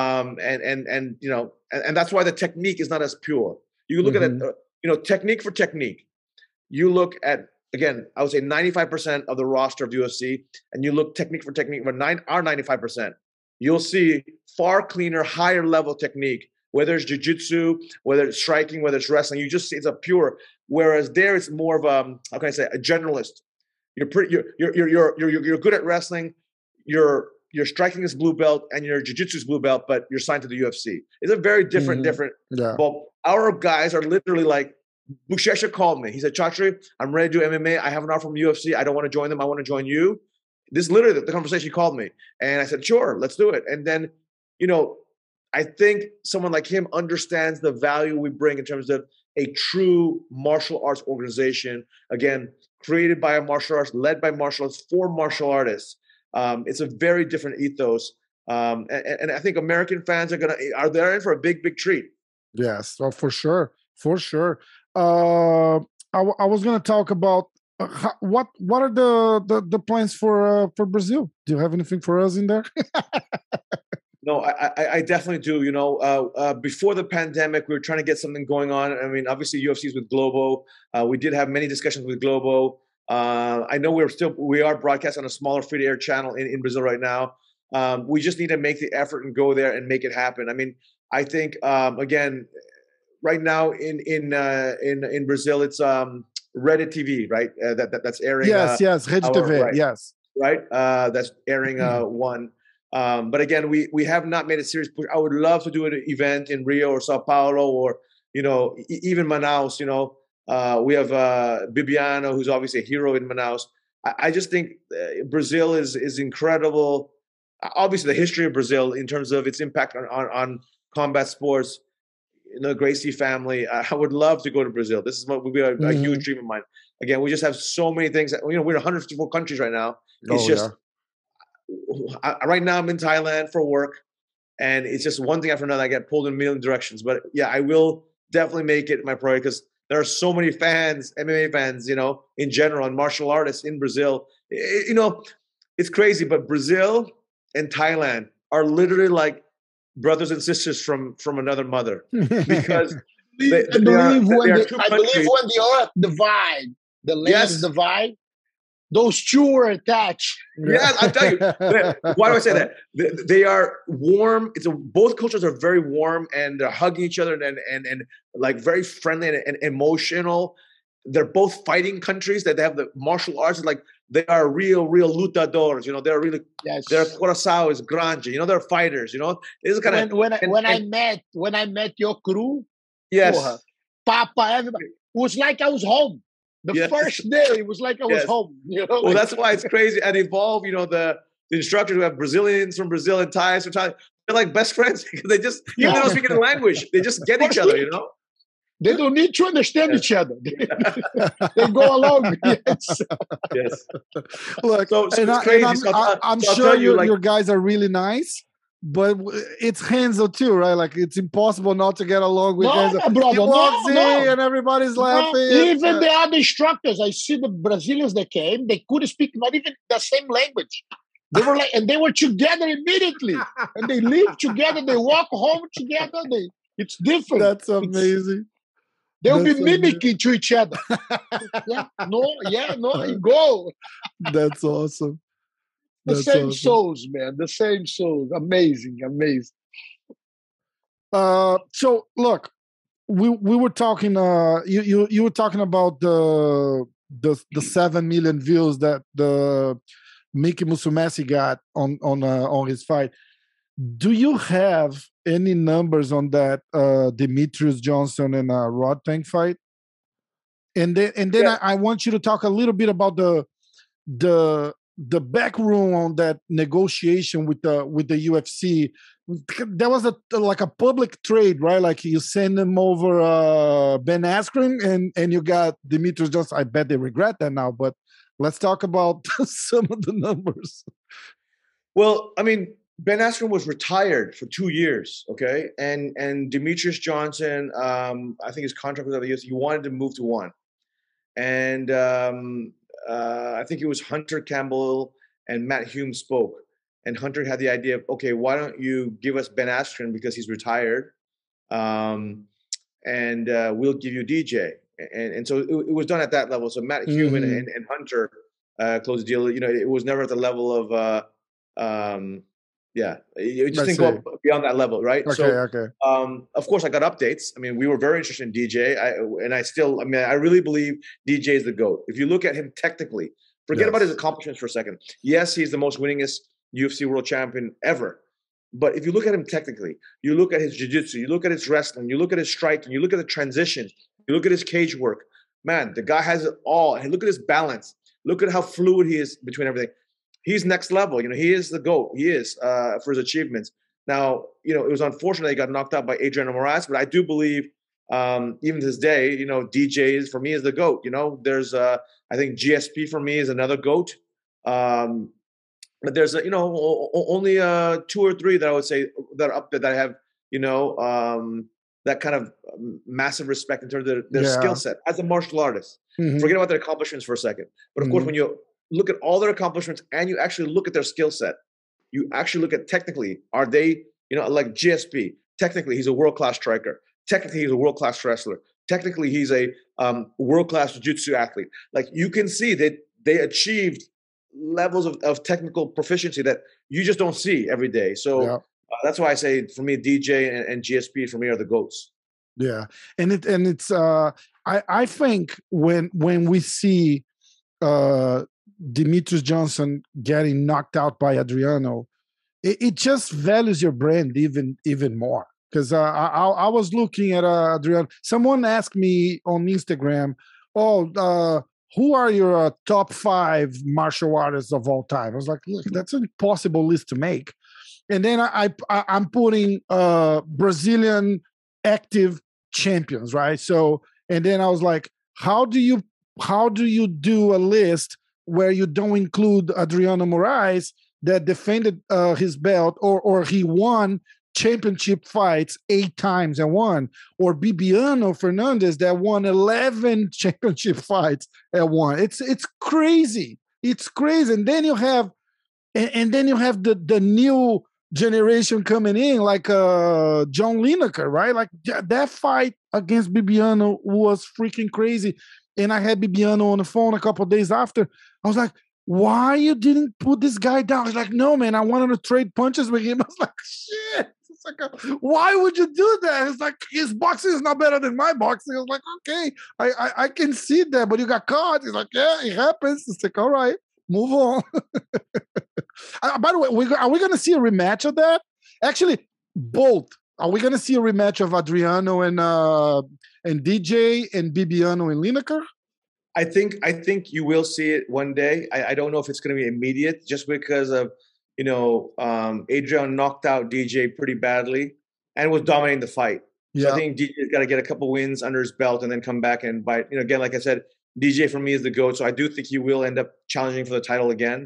And you know, and that's why the technique is not as pure. You look at it, you know, technique for technique. You look at, again, I would say 95% of the roster of the UFC, and you look technique for technique, but our 95%, you'll see far cleaner, higher level technique, whether it's jiu-jitsu, whether it's striking, whether it's wrestling. You just see it's a pure. Whereas there, it's more of a, how can I say, a generalist. You're good at wrestling. Your striking is blue belt, and your jiu-jitsu is blue belt, but you're signed to the UFC. It's a very different. Yeah. Well, our guys are literally like, Buchecha called me. He said, Chatri, I'm ready to do MMA. I have an offer from UFC. I don't want to join them. I want to join you. This is literally the conversation. He called me. And I said, sure, let's do it. And then, you know, I think someone like him understands the value we bring in terms of a true martial arts organization. Again, created by a martial arts, led by martial arts, for martial artists. It's a very different ethos. And I think American fans are there in for a big, big treat. Yes, well, for sure. For sure. I was going to talk about what are the plans for Brazil? Do you have anything for us in there? No, I definitely do. You know, before the pandemic, we were trying to get something going on. I mean, obviously, UFC's with Globo. We did have many discussions with Globo. I know we are broadcast on a smaller free-to-air channel in Brazil right now. We just need to make the effort and go there and make it happen. I mean, I think again, right now in Brazil, it's Reddit TV, right? That's airing. Yes, Rede TV, right, yes. Right, that's airing one. But again, we have not made a serious push. I would love to do an event in Rio or Sao Paulo or, you know, even Manaus. You know, we have Bibiano, who's obviously a hero in Manaus. I just think Brazil is incredible. Obviously, the history of Brazil in terms of its impact on combat sports. You know, the Gracie family. I would love to go to Brazil. This is what would be a huge dream of mine. Again, we just have so many things. You know, we're in 154 countries right now. It's right now I'm in Thailand for work, and it's just one thing after another. I get pulled in a million directions. But yeah, I will definitely make it my priority because there are so many fans, MMA fans, you know, in general, and martial artists in Brazil. You know, it's crazy, but Brazil and Thailand are literally like brothers and sisters from another mother, because I believe when the earth divide, the lands divide, those two are attached. Yeah, I'll tell you. Why do I say that? They are warm. Both cultures are very warm, and they're hugging each other and like very friendly and emotional. They're both fighting countries that they have the martial arts. Like they are real lutadores. You know, they're really their coração is grande. You know, they're fighters. You know, this is kind of when I met your crew. Yes, porra, Papa, everybody. It was like I was home. The first day, it was like I was home. You know, well, that's why it's crazy. And Evolve, you know, the instructors who have Brazilians from Brazil and Thais from Thailand, they're like best friends because they just even they don't speak the language, they just get each other. You know. They don't need to understand each other. They go along. Yes. Look, so it's crazy. I'm sure your guys are really nice, but it's Renzo too, right? Like it's impossible not to get along with Renzo. He walks in and everybody's laughing. Even the other instructors, I see the Brazilians that came, they couldn't speak not even the same language. They were like, and they were together immediately, and they live together. They walk home together. It's different. That's amazing. They'll be mimicking to each other. Go. That's awesome. The same souls, man. The same souls. Amazing. So look, we were talking. You were talking about the 7 million views that the Mickey Musumeci got on his fight. Do you have any numbers on that Demetrius Johnson and Rodtang fight? And then I want you to talk a little bit about the back room on that negotiation with the UFC. There was like a public trade, right? Like you send them over Ben Askren and you got Demetrius Johnson. I bet they regret that now, but let's talk about some of the numbers. Well, I mean, Ben Askren was retired for 2 years, okay? And Demetrius Johnson, I think his contract was over the years. He wanted to move to one. and I think it was Hunter Campbell and Matt Hume spoke. And Hunter had the idea of, okay, why don't you give us Ben Askren because he's retired, and we'll give you DJ. And so it was done at that level. So Matt Hume and Hunter closed the deal. You know, it was never at the level of, you just didn't go beyond that level, right? Okay. Of course, I got updates. I mean, we were very interested in DJ. I really believe DJ is the GOAT. If you look at him technically, forget about his accomplishments for a second. Yes, he's the most winningest UFC world champion ever. But if you look at him technically, you look at his jiu-jitsu, you look at his wrestling, you look at his striking, you look at the transitions, you look at his cage work. Man, the guy has it all. And look at his balance. Look at how fluid he is between everything. He's next level. You know, he is the GOAT. He is for his achievements. Now, you know, it was unfortunate he got knocked out by Adriano Moraes, but I do believe even to this day, you know, DJ is, for me, is the GOAT. You know, there's, I think GSP for me is another GOAT. But there's, you know, only 2 or 3 that I would say that are up there that I have, you know, that kind of massive respect in terms of their skill set as a martial artist. Forget about their accomplishments for a second. But of course, when you look at all their accomplishments and you actually look at their skill set, you actually look at technically, are they, you know, like GSP, technically he's a world-class striker. Technically, he's a world-class wrestler. Technically, he's a world-class jiu-jitsu athlete. Like, you can see that they achieved levels of technical proficiency that you just don't see every day. So that's why I say, for me, DJ and GSP for me are the GOATs. Yeah, and it's I think when we see Demetrious Johnson getting knocked out by Adriano, it just values your brand even more. Because I was looking at Adriano. Someone asked me on Instagram, who are your top 5 martial artists of all time? I was like, look, that's an impossible list to make. And then I'm putting Brazilian active champions, right? So, and then I was like, how do you do a list where you don't include Adriano Moraes that defended his belt or he won championship fights 8 times and won, or Bibiano Fernandes that won 11 championship fights and won? It's crazy. It's crazy. And then you have the new generation coming in, like John Lineker, right? Like that fight against Bibiano was freaking crazy. And I had Bibiano on the phone a couple of days after. I was like, why you didn't put this guy down? He's like, no, man, I wanted to trade punches with him. I was like, shit. It's like, why would you do that? It's like, his boxing is not better than my boxing. I was like, okay, I can see that, but you got caught. He's like, yeah, it happens. It's like, all right, move on. By the way, are we going to see a rematch of that? Actually, both. Are we going to see a rematch of Adriano and DJ and Bibiano and Lineker? I think you will see it one day. I don't know if it's going to be immediate, just because of, you know, Adrian knocked out DJ pretty badly and was dominating the fight. Yeah. So I think DJ's got to get a couple wins under his belt and then come back and bite. You know, again, like I said, DJ for me is the GOAT. So I do think he will end up challenging for the title again.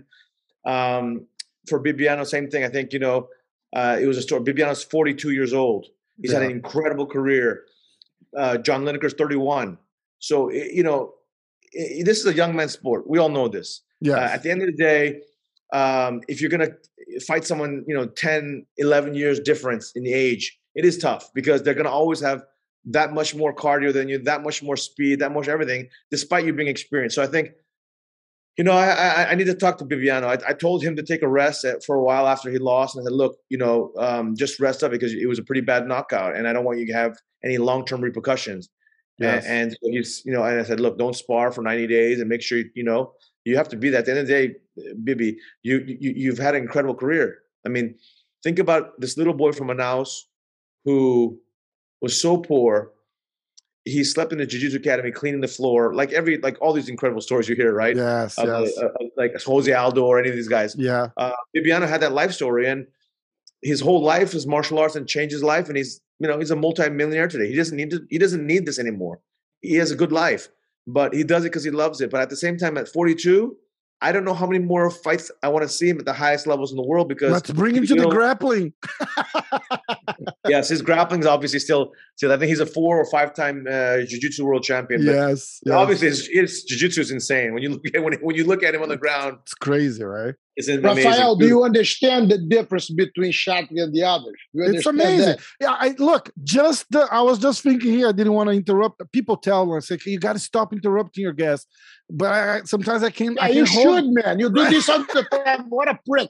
For Bibiano, same thing. I think, you know, it was a story. Bibiano's 42 years old. He's had an incredible career. John Lineker's 31. So, you know, this is a young man's sport. We all know this. At the end of the day, if you're going to fight someone, you know, 10, 11 years difference in the age, it is tough because they're going to always have that much more cardio than you, that much more speed, that much everything, despite you being experienced. So I think, you know, I need to talk to Bibiano. I told him to take a rest for a while after he lost. And I said, look, you know, just rest up because it was a pretty bad knockout. And I don't want you to have any long-term repercussions. Yes. And so he's, you know, and I said, look, don't spar for 90 days and make sure, you know, you have to be that. At the end of the day, Bibi, you've had an incredible career. I mean, think about this little boy from Manaus who was so poor. He slept in the Jiu-Jitsu Academy, cleaning the floor, like all these incredible stories you hear, right? Yes, like Jose Aldo or any of these guys. Yeah. Bibiano had that life story, and his whole life is martial arts and changed his life. And he's a multi-millionaire today. He doesn't need this anymore. He has a good life, but he does it because he loves it. But at the same time, at 42, I don't know how many more fights I want to see him at the highest levels in the world because let's bring him to the grappling. Yes, his grappling's obviously still. I think he's a 4 or 5-time jiu-jitsu world champion. But Yes. obviously, his jiu-jitsu is insane. When you look at him on the ground, It's crazy, right? it's amazing. Rafael, do you understand the difference between Shattuck and the others? It's amazing. That? Yeah, I was just thinking here. I didn't want to interrupt. People tell me, say, you got to stop interrupting your guests. But sometimes I can't. Yeah, you should, man. You do this all the time. What a prick.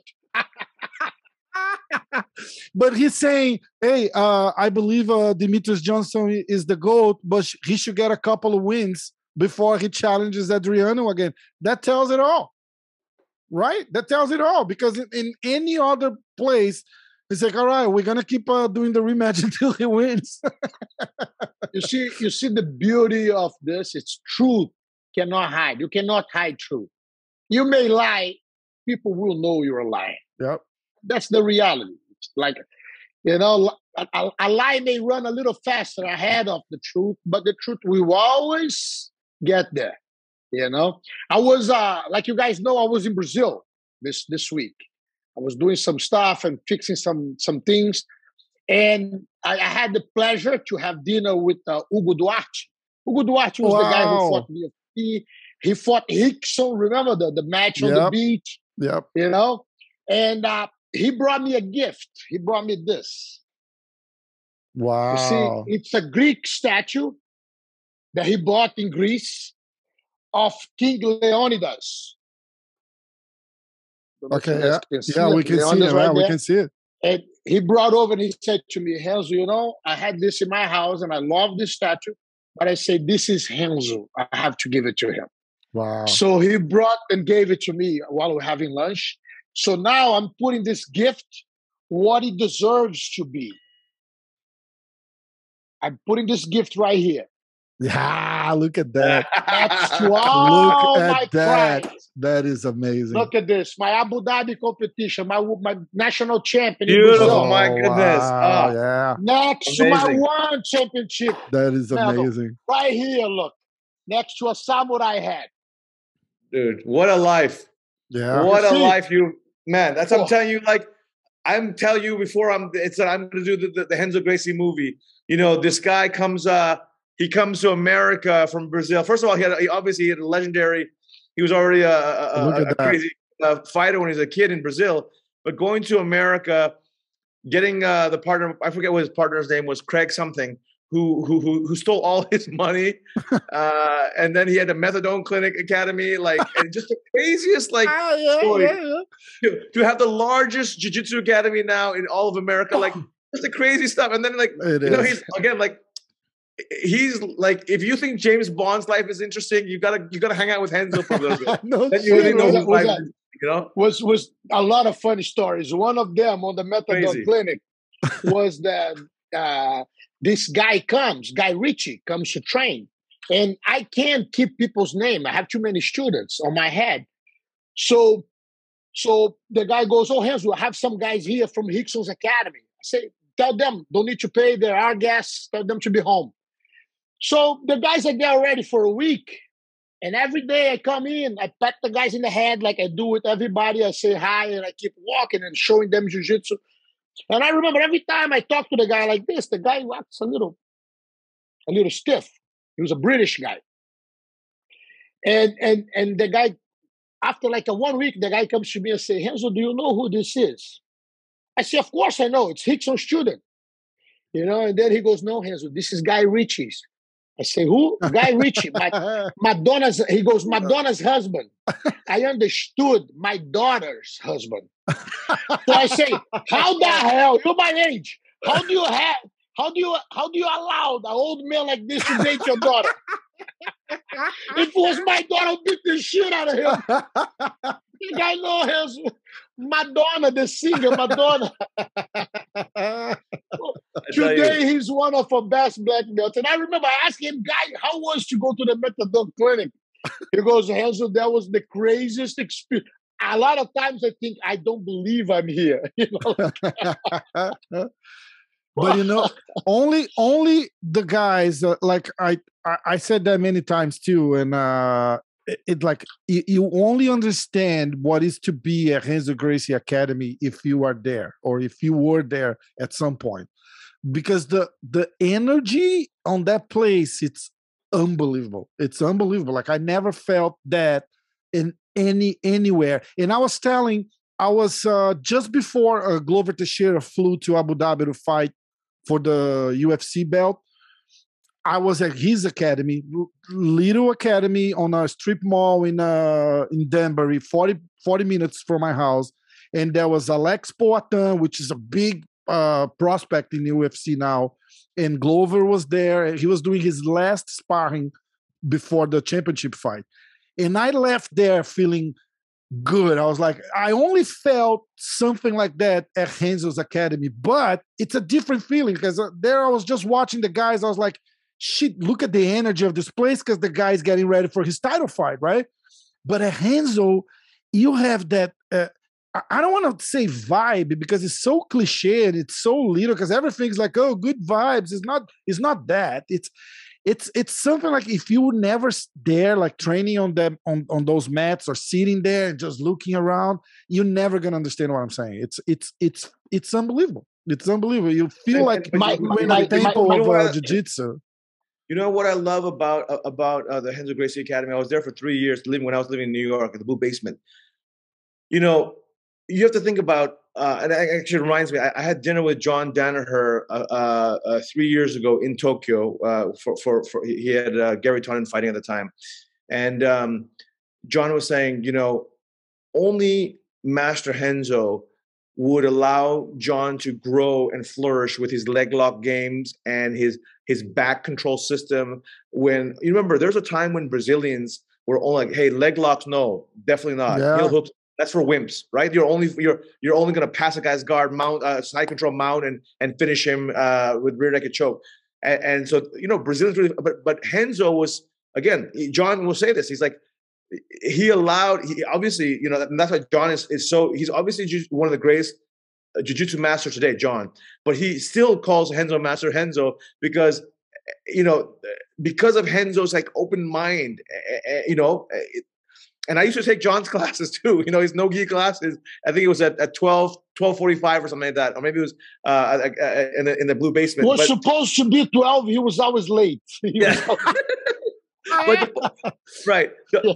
But he's saying, hey, I believe Demetrius Johnson is the GOAT, but he should get a couple of wins before he challenges Adriano again. That tells it all, right? That tells it all, because in any other place, it's like, all right, we're going to keep doing the rematch until he wins. You see the beauty of this? It's truth cannot hide. You cannot hide truth. You may lie. People will know you're lying. Yep. That's the reality. It's like, a lie may run a little faster ahead of the truth, but the truth will always get there. I was, like you guys know, I was in Brazil this week. I was doing some stuff and fixing some things. And I had the pleasure to have dinner with Hugo Duarte. Hugo Duarte was the guy who fought me. He fought Rickson, remember the match on the beach? Yep. And he brought me a gift. He brought me this. Wow. You see, it's a Greek statue that he bought in Greece of King Leonidas. Okay, yeah, we can see it. Right, we can see it. And he brought over and he said to me, Renzo, I had this in my house and I love this statue, but I said, this is Renzo. I have to give it to him. Wow. So he brought and gave it to me while we were having lunch. So now I'm putting this gift what it deserves to be. I'm putting this gift right here. Yeah, look at that. That's wow, look at my that. pride. That is amazing. Look at this. My Abu Dhabi competition, my national champion. Beautiful, Oh, my goodness. Wow, yeah. Next amazing. to my one championship. That is medal. amazing. Right here, look. Next to a samurai hat. Dude, what a life. Yeah. What a life man. That's what I'm telling you. Like, I'm telling you before I'm going to do the Renzo Gracie movie. This guy comes, he comes to America from Brazil. First of all, he obviously had a legendary, he was already a crazy fighter when he was a kid in Brazil, but going to America, getting the partner, I forget what his partner's name was, Craig something, who stole all his money, and then he had a methadone clinic academy, and just the craziest story. To have the largest jiu-jitsu academy now in all of America, just the crazy stuff. And then he's again he's like, if you think James Bond's life is interesting, you gotta hang out with Renzo for a little bit. Then you really know his life. Was a lot of funny stories. One of them on the methadone clinic was that. This guy Guy Ritchie comes to train, and I can't keep people's name. I have too many students on my head. So the guy goes, Renzo, I have some guys here from Rickson's Academy. I say, tell them, don't need to pay, they're our guests, tell them to be home. So the guys are there already for a week, and every day I come in, I pat the guys in the head like I do with everybody. I say hi, and I keep walking and showing them jiu-jitsu. And I remember every time I talk to the guy like this, the guy walks a little stiff. He was a British guy. And the guy, after like 1 week, the guy comes to me and says, Renzo, do you know who this is? I say, of course I know. It's Rickson's student. And then he goes, no, Renzo, this is Guy Ritchie's. I say, who? Guy Ritchie. Madonna's husband. I understood my daughter's husband. So I say, how the hell? You're my age. How do you allow an old man like this to date your daughter? If it was my daughter, I'd beat the shit out of him. The guy knows Madonna, the singer Madonna. Today he's one of our best black belts. And I remember asking him, Guy, how was to go to the methadone clinic? He goes, Renzo, that was the craziest experience. A lot of times I think, I don't believe I'm here. But only the guys like I said that many times too, and you only understand what is to be at Renzo Gracie Academy if you are there or if you were there at some point. because the energy on that place, it's unbelievable. It's unbelievable. Like I never felt that in anywhere. And I was just before Glover Teixeira flew to Abu Dhabi to fight for the UFC belt. I was at his academy, little academy on a strip mall in Danbury, 40 minutes from my house. And there was Alex Poatan, which is a big prospect in the UFC now. And Glover was there. He was doing his last sparring before the championship fight. And I left there feeling good. I was like, I only felt something like that at Renzo's academy, but it's a different feeling because there I was just watching the guys. I was like, shit, look at the energy of this place because the guy's getting ready for his title fight, right? But at Renzo, you have that, I don't want to say vibe because it's so cliche and it's so little because everything's like, oh, good vibes. It's not that. It's something like if you were never there, like training on them on those mats or sitting there and just looking around, you're never gonna understand what I'm saying. It's unbelievable. It's unbelievable. You feel like you're in a temple of jiu-jitsu. You know what I love about the Renzo Gracie Academy? I was there for 3 years, when I was living in New York at the Blue Basement. You know, you have to think about, and it actually reminds me, I had dinner with John Danaher 3 years ago in Tokyo. He had Gary Tonin fighting at the time, and John was saying, you know, only Master Renzo would allow John to grow and flourish with his leg lock games and his back control system. When you remember, there's a time when Brazilians were all like, "Hey, leg locks, no, definitely not. Yeah. Heel hooks, that's for wimps, right? You're only going to pass a guy's guard, mount, side control mount, and finish him with rear naked choke." And so, you know, Brazilians really, but Renzo was, again, John will say this. He's like, he obviously, you know, and that's why John is so, he's obviously one of the greatest jiu-jitsu masters today, John, but he still calls Renzo Master Renzo because, you know, because of Renzo's like open mind, you know, and I used to take John's classes too, you know, his no-gi classes. I think it was at 12:45 or something like that. Or maybe it was in the Blue Basement. It was supposed to be 12. He was always late. But right.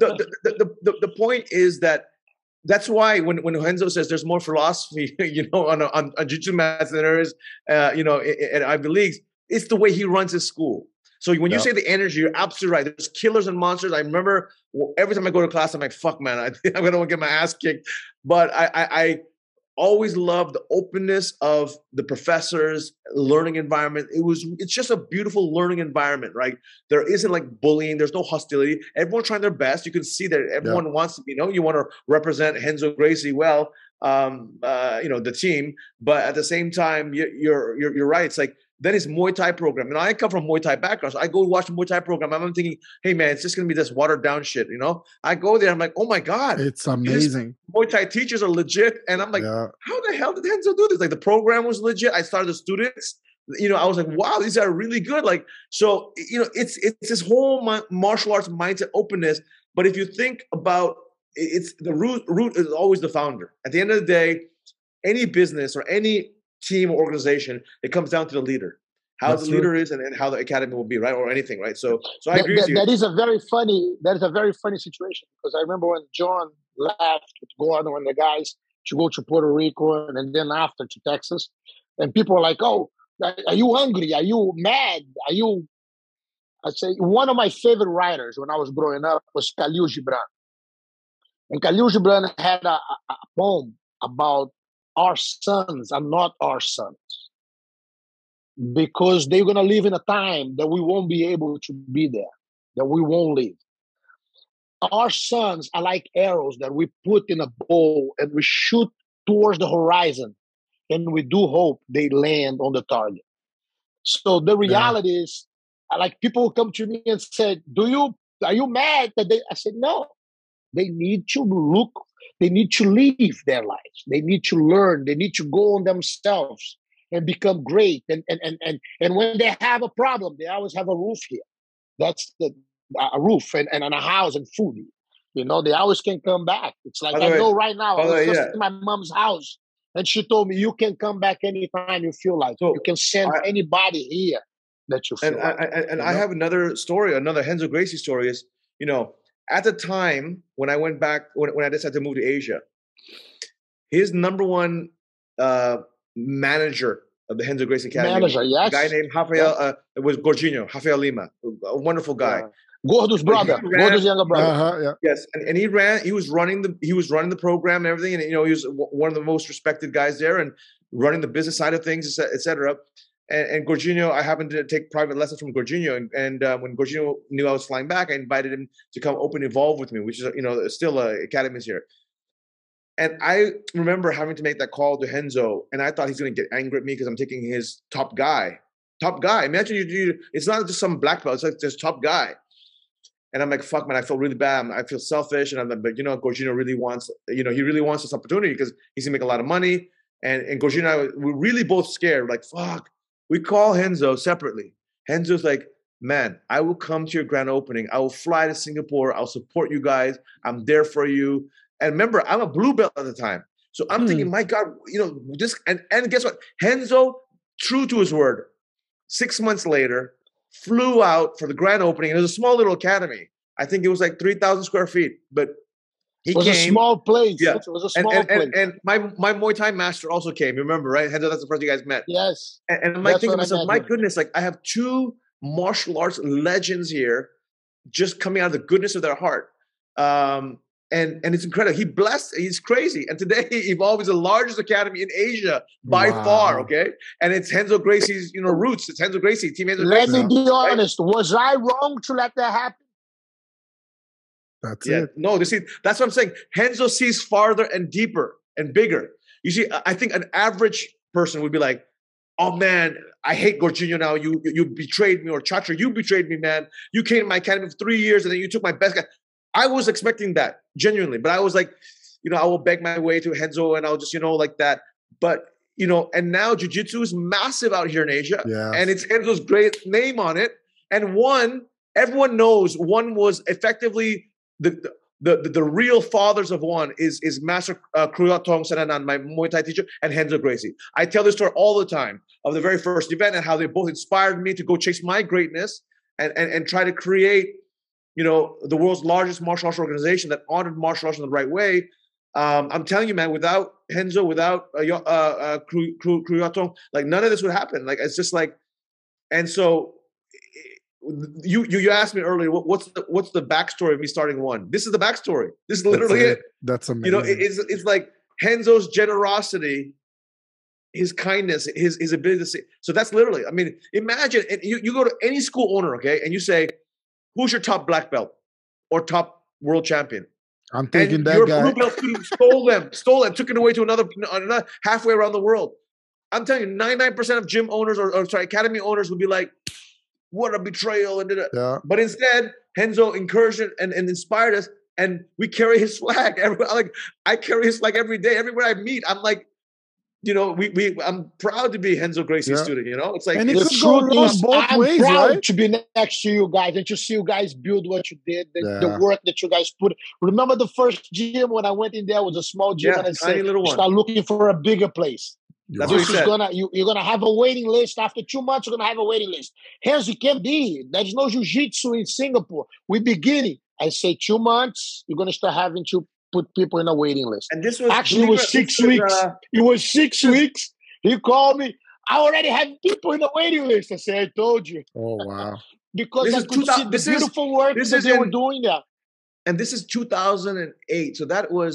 The point is that's why when Renzo says there's more philosophy, you know, on jiu-jitsu mats than there is, you know, in Ivy Leagues, it's the way he runs his school. So when you say the energy, you're absolutely right. There's killers and monsters. I remember every time I go to class, I'm like, fuck, man, I think I'm going to get my ass kicked. But I always loved the openness of the professors' learning environment. It's just a beautiful learning environment, right? There isn't like bullying. There's no hostility. Everyone's trying their best. You can see that everyone wants to, you know, you want to represent Renzo Gracie well, you know, the team. But at the same time, you're right. It's like, then his Muay Thai program. And I come from Muay Thai background. So I go watch the Muay Thai program. I'm thinking, hey, man, it's just going to be this watered down shit, you know? I go there. I'm like, oh, my God. It's amazing. Muay Thai teachers are legit. And I'm like, how the hell did Renzo do this? Like, the program was legit. I started the students. You know, I was like, wow, these are really good. Like, so, you know, it's this whole martial arts mindset openness. But if you think about it's the root is always the founder. At the end of the day, any business or any team or organization, it comes down to the leader, how the leader is and how the academy will be, right? Or anything, right? So I agree with you. That is a very funny situation because I remember when John left with Gordon and the guys to go to Puerto Rico and then after to Texas, and people were like, "Oh, are you hungry? Are you mad? Are you?" I say one of my favorite writers when I was growing up was Khalil Gibran, and Khalil Gibran had a poem about our sons are not our sons because they're going to live in a time that we won't be able to be there, that we won't live. Our sons are like arrows that we put in a bow and we shoot towards the horizon and we do hope they land on the target. So the reality is, like, people come to me and said, are you mad that I said, no, they need to look. They need to live their lives. They need to learn. They need to go on themselves and become great. And when they have a problem, they always have a roof here. That's a roof and a house and food. You know, they always can come back. It's like I know right now. I was just in my mom's house And she told me, you can come back anytime you feel like. So you can send anybody here that you feel like. I have another story, another Renzo Gracie story is, you know, at the time when I went back, when I decided to move to Asia, his number one manager of the Renzo Gracie Academy, manager, yes. a guy named Rafael, it was Gorginho, Rafael Lima, a wonderful guy. Gordo's brother, Gordo's younger brother. Yes, and he was running the program and everything, and you know, he was one of the most respected guys there, and running the business side of things, etc. And Gorginho, I happened to take private lessons from Gorginho, and when Gorginho knew I was flying back, I invited him to come open Evolve with me, which is, you know, still academies here. And I remember having to make that call to Renzo, and I thought he's going to get angry at me because I'm taking his top guy. Top guy. Imagine you it's not just some black belt, it's like this top guy. And I'm like, fuck, man, I feel really bad. I feel selfish. And I'm like, but you know, Gorginho really wants, you know, he really wants this opportunity because he's going to make a lot of money. And Gorginho and I were really both scared. We're like, fuck. We call Renzo separately. Renzo's like, man, I will come to your grand opening. I will fly to Singapore. I'll support you guys. I'm there for you. And remember, I'm a blue belt at the time. So I'm thinking, my God, you know, this, and guess what? Renzo, true to his word, 6 months later, flew out for the grand opening. It was a small little academy. I think it was like 3,000 square feet, but he came. It was a small place. Yeah. It was a small place. And my Muay Thai master also came. Remember, right? Renzo, that's the first you guys met. Yes. And I'm like thinking to myself, my goodness, like I have two martial arts legends here just coming out of the goodness of their heart. And it's incredible. He's crazy. And today Evolve is the largest academy in Asia by far, okay? And it's Renzo Gracie's, you know, roots. It's Renzo Gracie, Team Renzo Gracie. Let me be honest. Was I wrong to let that happen? That's it. No, that's what I'm saying. Renzo sees farther and deeper and bigger. You see, I think an average person would be like, oh man, I hate Gorginho now. You betrayed me, or Chacha, you betrayed me, man. You came to my academy for 3 years and then you took my best guy. I was expecting that, genuinely. But I was like, you know, I will beg my way to Renzo and I'll just, you know, like that. But, you know, and now jiu-jitsu is massive out here in Asia. Yes. And it's Renzo's great name on it. And everyone knows one was effectively the real fathers of one is Master Kruyotong Sananan, my Muay Thai teacher, and Renzo Gracie. I tell this story all the time of the very first event and how they both inspired me to go chase my greatness and try to create, you know, the world's largest martial arts organization that honored martial arts in the right way. I'm telling you, man, without Renzo, without Kruyotong, like none of this would happen. Like it's just like, and so you asked me earlier, what's the backstory of me starting one? This is the backstory. This is literally it. That's amazing. You know, it's like Renzo's generosity, his kindness, his ability to see. So that's literally. I mean, imagine you go to any school owner, okay, and you say, who's your top black belt or top world champion? I'm thinking and that your guy. blue belt student stole them, took it away to another halfway around the world. I'm telling you, 99% of gym owners or academy owners would be like, what a betrayal. Yeah. But instead, Renzo encouraged and inspired us, and we carry his flag. I carry his flag every day. Everywhere I meet, I'm like, you know, I'm proud to be Renzo Gracie's student, you know? It's like, and it could go both ways, right? To be next to you guys and to see you guys build what you did, the work that you guys put. Remember the first gym when I went in there was a small gym, and I said, start looking for a bigger place. That's what he said. You're gonna have a waiting list. After 2 months, you're gonna have a waiting list. Hence, you can't be. There's no jiu-jitsu in Singapore. We're beginning. I say 2 months, you're gonna start having to put people in a waiting list. And this was actually it was 6 weeks. It was 6 weeks. He called me. I already have people in the waiting list. I said, I told you. Oh wow. Because I could see the beautiful work that they were doing there. And this is 2008. So that was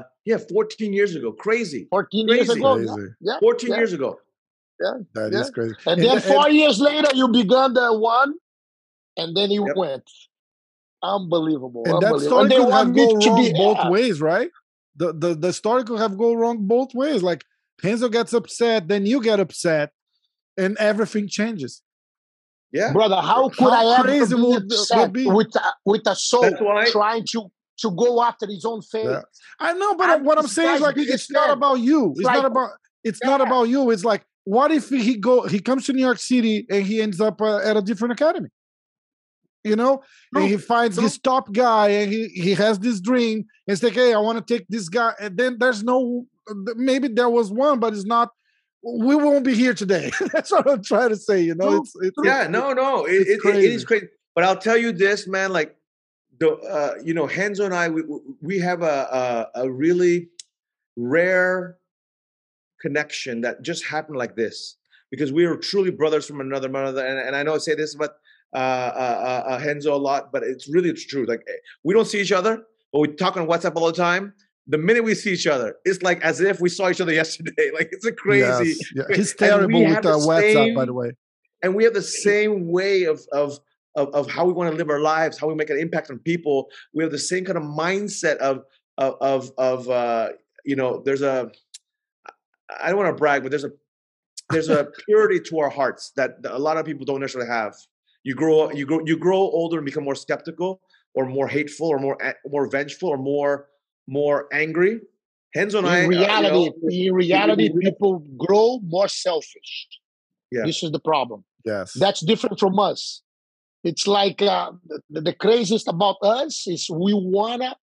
14 years ago. Crazy. 14 years ago. Yeah. 14 years ago. Yeah. That is crazy. And then 4 years later, you began the one, and then you went. Unbelievable. And that story could have gone wrong both ways, right? The story could have gone wrong both ways. Like Renzo gets upset, then you get upset, and everything changes. Yeah, brother, how could I ever be upset with a soul trying to go after his own fate? Yeah. I know, but what I'm saying is like it's not about you. It's not about you. It's like, what if he comes to New York City and he ends up at a different academy? you know, and he finds his top guy, and he has this dream. And it's like, hey, I want to take this guy, and then there's no, maybe there was one, but it's not. We won't be here today. That's what I'm trying to say. You know, it's it is crazy. But I'll tell you this, man. Like you know, Renzo and I, we have a really rare connection that just happened like this, because we are truly brothers from another mother. And I know I say this about Renzo a lot, but it's true. Like, we don't see each other, but we talk on WhatsApp all the time. The minute we see each other, it's like as if we saw each other yesterday. Like, it's a crazy. Yes, yeah. He's terrible with WhatsApp, by the way. And we have the same way of how we want to live our lives, how we make an impact on people. We have the same kind of mindset of you know, I don't want to brag, but there's a purity to our hearts that a lot of people don't necessarily have. You grow older and become more skeptical, or more hateful, or more vengeful, or more angry. Renzo and in reality, people grow more selfish. Yeah. This is the problem. Yes. That's different from us. It's like the craziest about us is we wanna.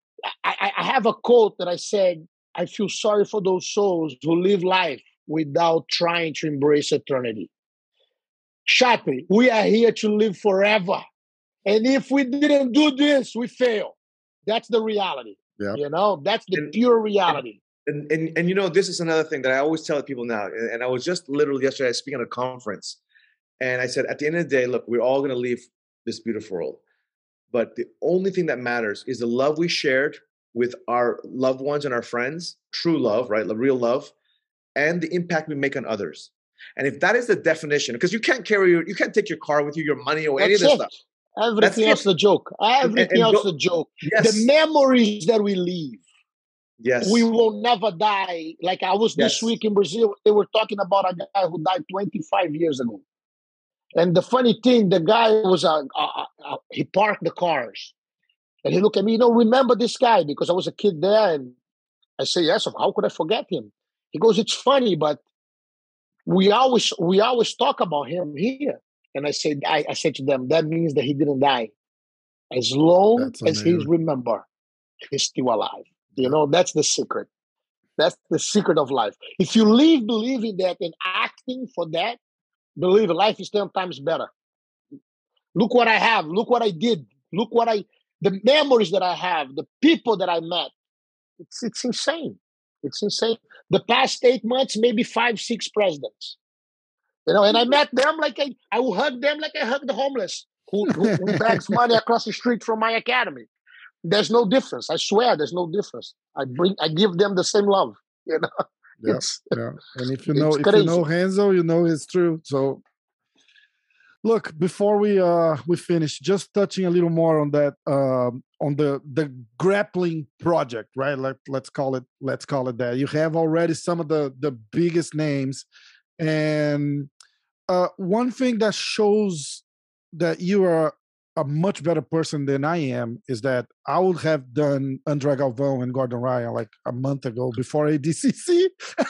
I have a quote that I said, I feel sorry for those souls who live life without trying to embrace eternity. Chappie, we are here to live forever. And if we didn't do this, we fail. That's the reality. Yeah. You know, that's the pure reality. And you know, this is another thing that I always tell people now. And I was just literally yesterday speaking at a conference. And I said, at the end of the day, look, we're all going to leave this beautiful world. But the only thing that matters is the love we shared with our loved ones and our friends, true love, right? Real love, and the impact we make on others. And if that is the definition, because you can't take your car with you, your money, or any of this stuff. Everything else is a joke. Everything else is a joke. Yes. The memories that we leave. Yes. We will never die. Like I was this week in Brazil, they were talking about a guy who died 25 years ago. And the funny thing, the guy was he parked the cars. And he looked at me, remember this guy? Because I was a kid there. And I say, yes, how could I forget him? He goes, it's funny, but we always talk about him here. And I said to them, that means that he didn't die. As long as he's remembered, he's still alive. You know, that's the secret. That's the secret of life. If you live believing that and acting for that, believe it, life is 10 times better. Look what I have. Look what I did. Look the memories that I have, the people that I met. It's insane. It's insane. The past 8 months, maybe 5, 6 presidents. You know, and I met them like I will hug them like I hug the homeless who begs money across the street from my academy. There's no difference. I swear, there's no difference. I give them the same love. You know. Yeah. And if you know Renzo, you know it's true. So, look, before we finish, just touching a little more on that, on the grappling project, right? Let's call it that. You have already some of the biggest names, and one thing that shows that you are a much better person than I am is that I would have done Andre Galvão and Gordon Ryan like a month ago before ADCC.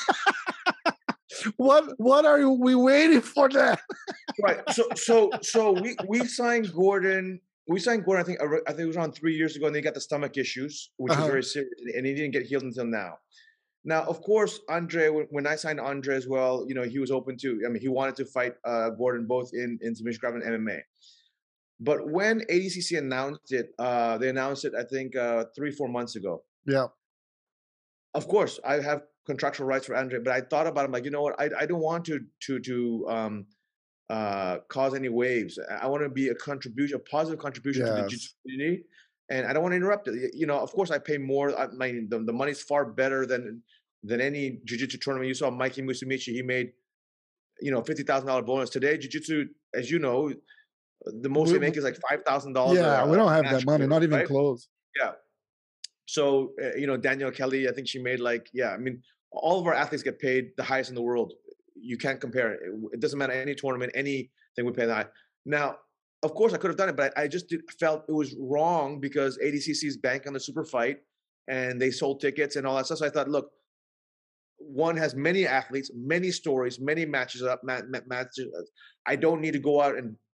What are we waiting for that? Right. So we signed Gordon. I think it was around 3 years ago, and they got the stomach issues, which was very serious, and he didn't get healed until now. Now, of course, Andre, when I signed Andre as well, he was open to. I mean, he wanted to fight Gordon both in submission grappling and MMA. But when ADCC announced it, they announced it, I think, 3-4 months ago. Yeah. Of course, I have contractual rights for Andre, but I thought about him like, you know what? I don't want to cause any waves. I want to be a positive contribution to the jiu-jitsu community, and I don't want to interrupt it. Of course, I pay more. The money's far better than any jiu-jitsu tournament. You saw Mikey Musumeci; he made $50,000 bonus. Today, jiu-jitsu, as you know, the most they make is like $5,000. Yeah, we don't have that money, not even close. Yeah. So Danielle Kelly, I think she made all of our athletes get paid the highest in the world. You can't compare it. It doesn't matter any tournament, anything we pay that high. Now, of course, I could have done it, but I just felt it was wrong because ADCC's bank on the super fight, and they sold tickets and all that stuff. So I thought, look, one has many athletes, many stories, many matches. I don't need to go out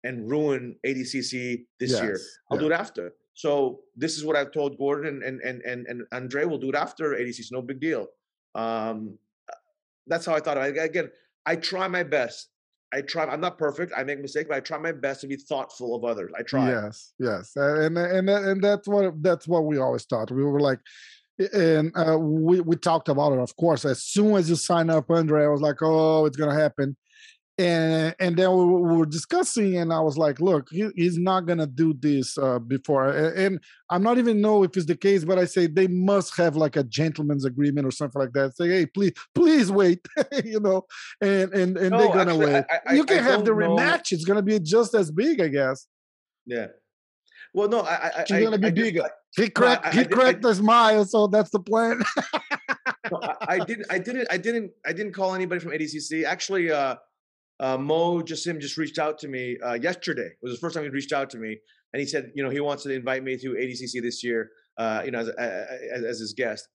and ruin ADCC this year. Yes. I'll Yeah. do it after. So this is what I've told Gordon and Andre. We'll do it after ADCC. No big deal. That's how I thought of it. Again, I try my best. I'm not perfect. I make mistakes, but I try my best to be thoughtful of others. I try. Yes, yes, and that's what we always thought. We were like, and we talked about it. Of course, as soon as you sign up, Andre, I was like, oh, it's gonna happen. And then we were discussing, and I was like, look, he's not gonna do this before. And I'm not even know if it's the case, but I say they must have like a gentleman's agreement or something like that. Say, hey, please wait, you know, and No, they're gonna actually, wait. You can have the rematch. It's gonna be just as big, I guess. Yeah. Well, no, It's gonna be bigger. He cracked a smile, so that's the plan. No, I didn't call anybody from ADCC. Actually, Mo Jassim just reached out to me yesterday. It was the first time he reached out to me, and he said, he wants to invite me to ADCC this year, as his guest.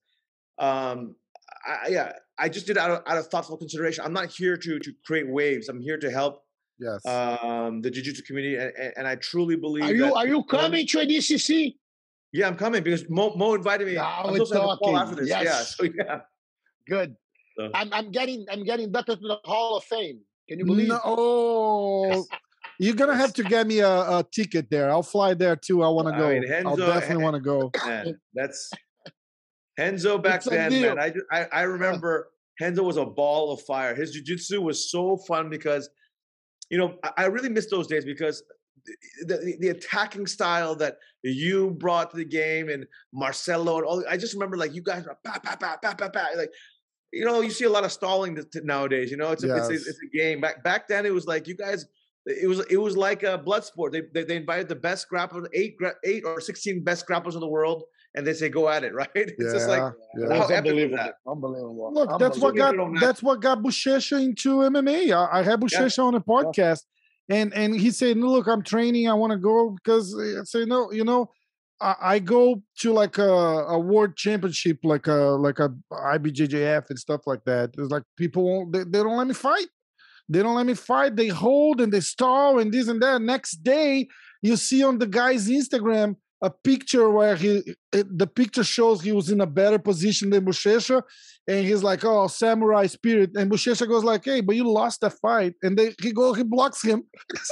I just did it out of thoughtful consideration. I'm not here to create waves. I'm here to help. Yes. The jiu-jitsu community, and I truly believe. Are you coming to ADCC? Yeah, I'm coming because Mo invited me. Now I'm we're supposed to have a call talking. after this. Yes. Yeah, so yeah. Good. So. I'm getting inducted to the Hall of Fame. Can you believe? No, you're gonna have to get me a ticket there. I'll fly there too. I want to go. I mean, Renzo, I'll definitely want to go. Man, that's Renzo back It's a then, deal. man. I remember Renzo was a ball of fire. His jiu-jitsu was so fun because, I really miss those days because the attacking style that you brought to the game and Marcelo and all. I just remember like you guys were like. You see a lot of stalling nowadays. It's a game. Back then, it was like you guys. It was like a blood sport. They invited the best grapplers, 8 or 16 best grapplers in the world, and they say go at it. Right? It's just like how epic is that? Unbelievable. Look, that's what got Buchecha into MMA. I had Buchecha on a podcast, and he said, "No, look, I'm training. I want to go because I say no, I go to like a world championship, like a IBJJF and stuff like that. It's like people they don't let me fight. They don't let me fight. They hold and they stall and this and that. Next day, you see on the guy's Instagram a picture where the picture shows he was in a better position than Buchecha, and he's like, "Oh, samurai spirit." And Buchecha goes like, "Hey, but you lost the fight," and he blocks him.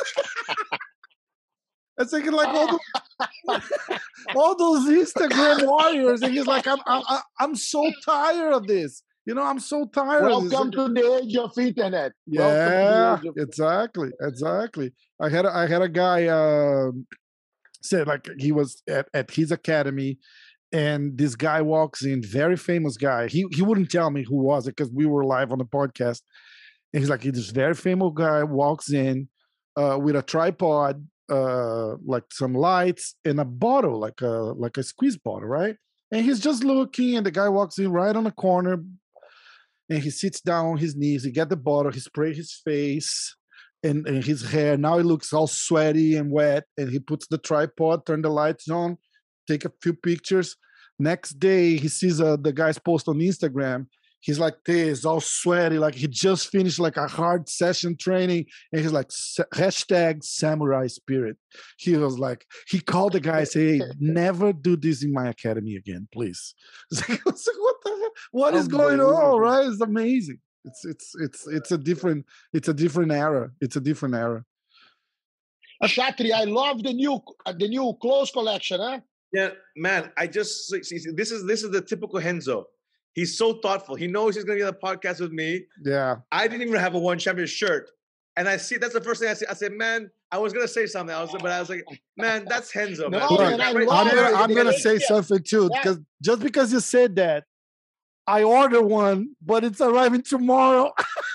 I was thinking like all those Instagram warriors, and he's like, I'm so tired of this. I'm so tired. Welcome to the age of internet. Yeah, exactly. I had a guy said like he was at his academy, and this guy walks in, very famous guy. He wouldn't tell me who was it because we were live on the podcast, and he's like, this very famous guy walks in with a tripod. Like some lights and a bottle, like a squeeze bottle, right? And he's just looking, and the guy walks in right on the corner, and he sits down on his knees. He get the bottle, he spray his face and his hair. Now he looks all sweaty and wet, and he puts the tripod, turn the lights on, take a few pictures. Next day, he sees the guy's post on Instagram. He's like this, all sweaty, like he just finished like a hard session training, and he's like hashtag samurai spirit. He was like, he called the guy, say, "Hey, never do this in my academy again, please." It's like, what the hell? What is going on? Right? It's amazing. It's a different era. It's a different era. Chatri, I love the new clothes collection, huh? Yeah, man. I just see this is the typical Renzo. He's so thoughtful. He knows he's going to be on the podcast with me. Yeah. I didn't even have a one champion shirt. And I see, that's the first thing I see. I said, man, I was going to say something. I was like, man, that's Renzo. No, man. man, I'm going to say something too. Because just because you said that, I ordered one, but it's arriving tomorrow.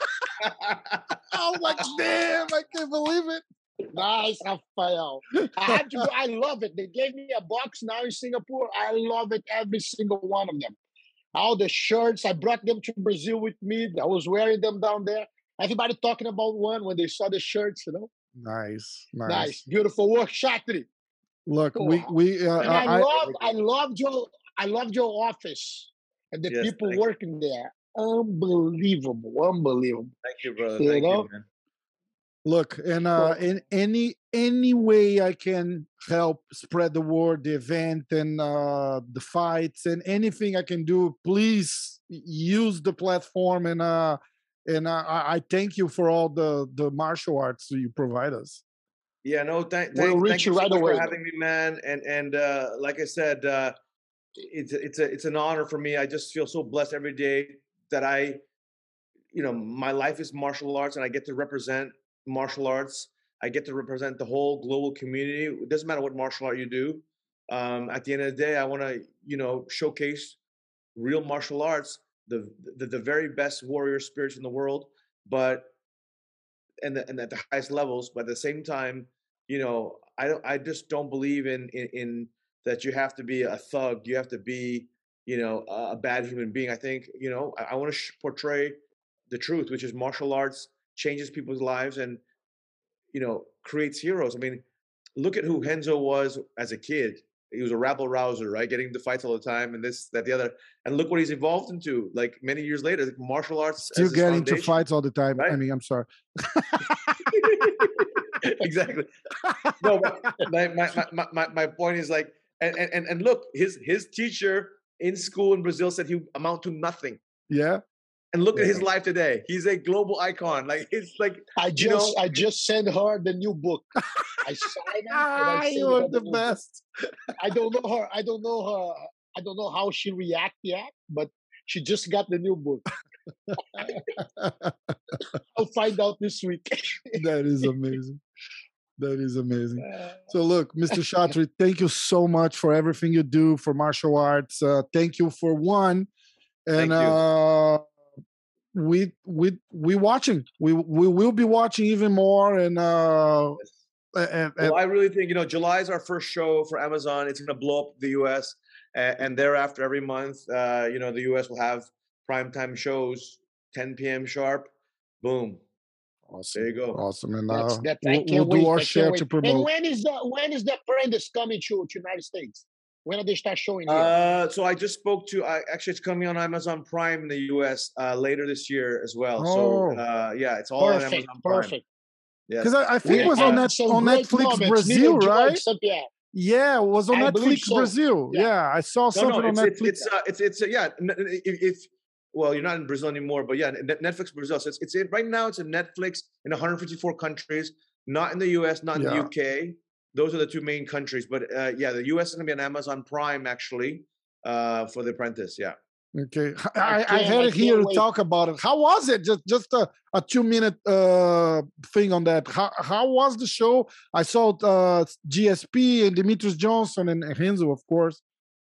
I was like, damn, I can't believe it. Nice, Rafael. I love it. They gave me a box now in Singapore. I love it, every single one of them. All the shirts, I brought them to Brazil with me. I was wearing them down there. Everybody talking about one when they saw the shirts, Nice. Beautiful work, Chatri. Look, Cool. I loved your office and the people working there. Unbelievable. Thank you, brother. Thank you, man. Look, and in any way I can help spread the word, the event, and the fights, and anything I can do, please use the platform. And I thank you for all the martial arts you provide us. Yeah, no, We'll thank reach you you so right much for away, man. having me, man. And like I said, it's an honor for me. I just feel so blessed every day that my life is martial arts, and I get to represent martial arts. I get to represent the whole global community. It doesn't matter what martial art you do. At the end of the day, I want to, showcase real martial arts, the very best warrior spirits in the world, but and at the highest levels. But at the same time, I just don't believe in that you have to be a thug. You have to be, a bad human being. I think, I want to portray the truth, which is martial arts changes people's lives and, creates heroes. I mean, look at who Henzo was as a kid. He was a rabble rouser, right? Getting into fights all the time and this, that, the other. And look what he's evolved into, like many years later, like martial arts Still as his getting into foundation, fights all the time. right? I mean, I'm sorry. Exactly. No, but my point is like, and look, his teacher in school in Brazil said he would amount to nothing. Yeah. And look at his life today. He's a global icon. Like it's like I just sent her the new book. I signed it and I sent You her are the new book. best. I don't know her. I don't know her. I don't know how she react yet, but she just got the new book. I'll find out this week. That is amazing. That is amazing. So look, Mr. Chatri, thank you so much for everything you do for martial arts. Thank you for one. And we watching. We will be watching even more. And well, I really think July is our first show for Amazon. It's going to blow up the U.S. And thereafter, every month, the U.S. will have primetime shows, 10 p.m. sharp. Boom. Awesome. There you go. Awesome. And we'll do our share to promote. And when is the Apprentice coming to United States? When are they start showing here? So I just spoke to. Actually, it's coming on Amazon Prime in the U.S. Later this year as well. Oh. So yeah, it's all on Amazon Prime. Perfect. Yes. Because I think it was on Netflix Brazil, right? Yeah, it was on Netflix Brazil. Yeah, I saw something on Netflix. Well, you're not in Brazil anymore, but yeah, Netflix Brazil. So it's right now. It's in Netflix in 154 countries, not in the U.S., not in the U.K. Those are the two main countries. But the U.S. is going to be on Amazon Prime actually for The Apprentice. Yeah. Okay, I had it here to talk about it. How was it? Just a 2-minute thing on that. How was the show? I saw GSP and Demetrius Johnson and Renzo, of course.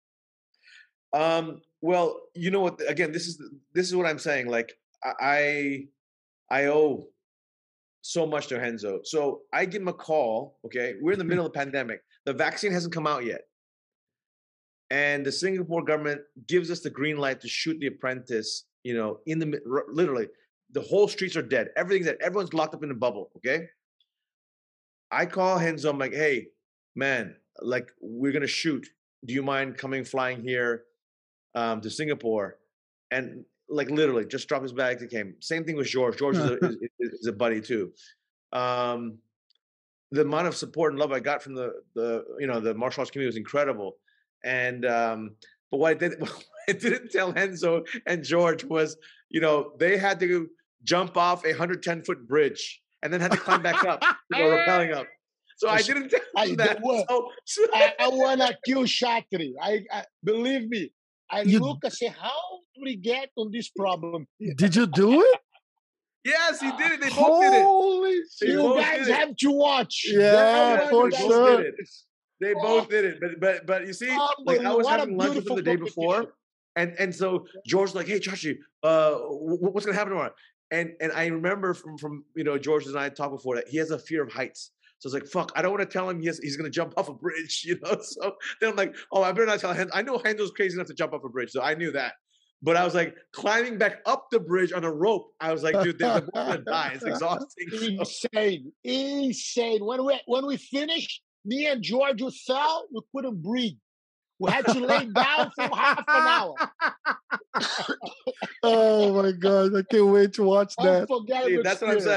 Well, you know what? Again, this is what I'm saying. Like I owe so much to Renzo. So I give him a call. Okay, we're in the middle of the pandemic. The vaccine hasn't come out yet. And the Singapore government gives us the green light to shoot The Apprentice, literally, the whole streets are dead. Everything's dead. Everyone's locked up in a bubble, okay? I call Renzo. I'm like, hey, man, like, we're going to shoot. Do you mind flying here to Singapore? And, like, literally, just drop his bags. It came. Same thing with George. George is a buddy, too. The amount of support and love I got from the martial arts community was incredible. And but what I didn't tell Renzo and George was, they had to jump off a 110-foot bridge and then had to climb back up, rappelling up. So I didn't tell them that. I want to kill Chatri. I believe me. Look and say, how do we get on this problem? Did you do it? Yes, he did it. They both did it. Holy shit! You guys have to watch. Yeah, for sure. They both did it, but you see, like I was having lunch with them the day before, and so George's like, "Hey, Chachi, what's gonna happen tomorrow?" And I remember from George and I talked before that he has a fear of heights. So it's like, fuck, I don't want to tell him he's gonna jump off a bridge, So then I'm like, oh, I better not tell him. I know Renzo's crazy enough to jump off a bridge, so I knew that. But I was like, climbing back up the bridge on a rope. I was like, dude, we're gonna die. It's exhausting. Insane. When we finished, me and George fell. We couldn't breathe. We had to lay down for half an hour. Oh my God! I can't wait to watch that. See, that's what I'm saying.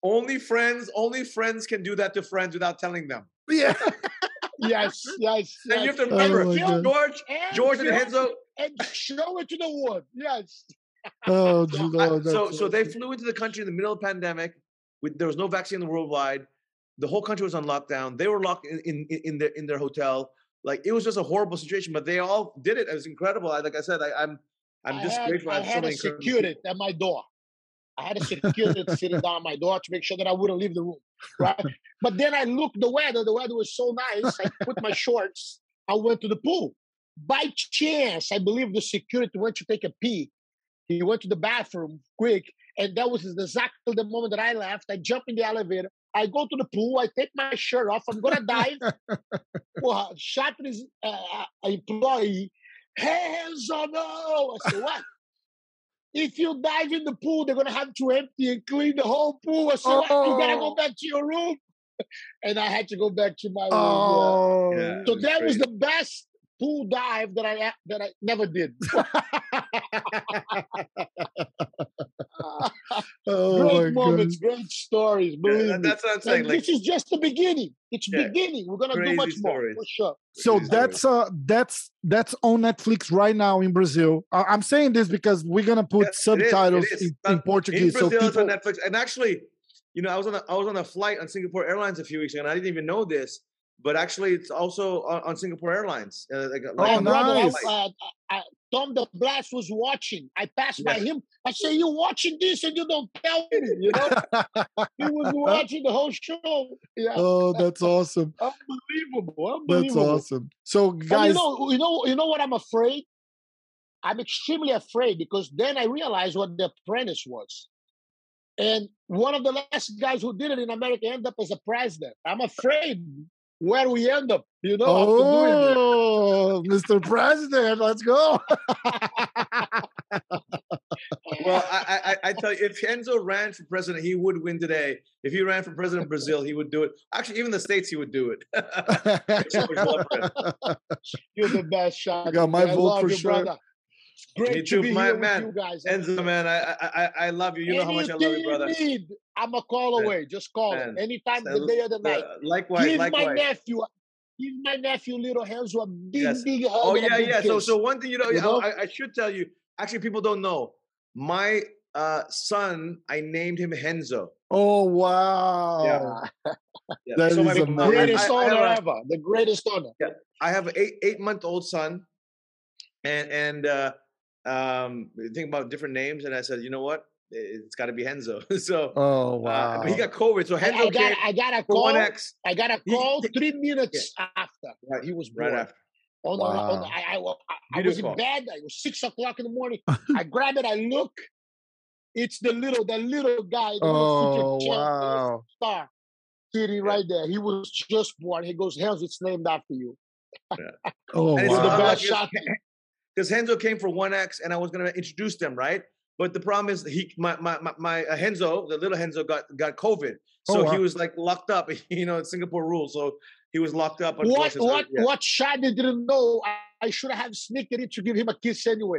Only friends can do that to friends without telling them. Yeah. Yes. And you have to Oh remember, my God. George and Henzo. and show it to the world. Yes. Oh, So they flew into the country in the middle of the pandemic. There was no vaccine worldwide. The whole country was on lockdown. They were locked in their hotel. Like, it was just a horrible situation, but they all did it. It was incredible. Like I said, I'm just grateful. I had a security at my door. I had a security sitting down at my door to make sure that I wouldn't leave the room. Right. But then I looked the weather. The weather was so nice. I put my shorts. I went to the pool. By chance, I believe the security went to take a pee. He went to the bathroom quick, and that was exactly the moment that I left. I jump in the elevator. I go to the pool. I take my shirt off. I'm gonna dive. Well, Chatri's employee, hands on no. I said, what? If you dive in the pool, they're gonna have to empty and clean the whole pool. I said, what? You gotta go back to your room. And I had to go back to my room. Oh, Yeah, so that was the best pool dive that I never did. Great moments, great stories. Believe me. That's what I'm saying. Like, this is just the beginning. It's beginning. We're gonna do much more for sure. So that's on Netflix right now in Brazil. I'm saying this because we're gonna put subtitles in Portuguese. In Brazil, so it's on Netflix. And actually, I was on a flight on Singapore Airlines a few weeks ago, and I didn't even know this. But actually, it's also on Singapore Airlines. Nice. Tom the Blast was watching. I passed by him. I say, "You watching this and you don't tell me?" You know, he was watching the whole show. Yeah. Oh, that's awesome! Unbelievable. That's awesome. So, guys, you know what I'm afraid? I'm extremely afraid because then I realized what The Apprentice was. And one of the last guys who did it in America ended up as a president. I'm afraid where we end up, Oh, Mr. President, let's go. Well, I tell you, if Enzo ran for president, he would win today. If he ran for president of Brazil, he would do it. Actually, even the States, he would do it. You're the best shot. You got my vote for sure. Brother. It's great to be here with you guys. Enzo, man, I love you. You know how much I love you, brother. I'm a call away. Just call it. Anytime, the day or the night. Likewise, Give my nephew, little Henzo, a big hug. Oh, yeah. So one thing, I should tell you, actually, people don't know. My son, I named him Henzo. Oh, wow. Yeah. That so is the greatest honor ever. The greatest honor. Yeah. I have an 8-month-old son. And think about different names. And I said, you know what? It's got to be Henzo. So, oh, wow. But he got COVID. So Henzo I got a call. 1X. I got a call 3 minutes after he was born. Right after. I was in bed. It was 6 o'clock in the morning. I grab it. I look. It's the little guy. Wow. Star sitting right there. He was just born. He goes, Henzo, it's named after you. Yeah. Oh, and wow. it's The best shot. Because Henzo came for 1X, and I was going to introduce them, right? But the problem is, my Henzo, the little Henzo, got COVID, so he was like locked up. It's Singapore rules, so he was locked up. What Shadi didn't know, I should have sneaked it in to give him a kiss anyway.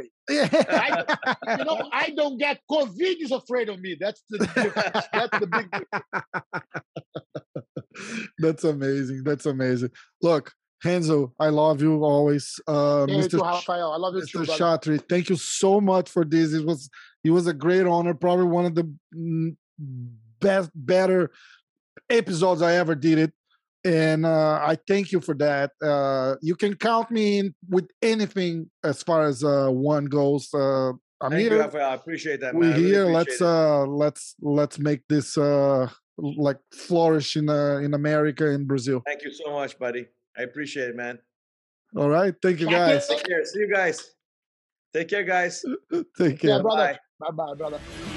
I don't get COVID. He's afraid of me. That's the difference. That's the big difference. That's amazing. That's amazing. Look, Henzo, I love you always. Mr. Rafael, I love you too, Mr. Chatri, thank you so much for this. It was a great honor. Probably one of the better episodes I ever did it. And I thank you for that. You can count me in with anything as far as one goes. I'm Thank here. You, Rafael. I appreciate that, man. We're here. Really Let's make this like flourish in America and Brazil. Thank you so much, buddy. I appreciate it, man. All right. Thank you, guys. Take care. See you guys. Take care, guys. Take care. Yeah, brother. Bye-bye, brother.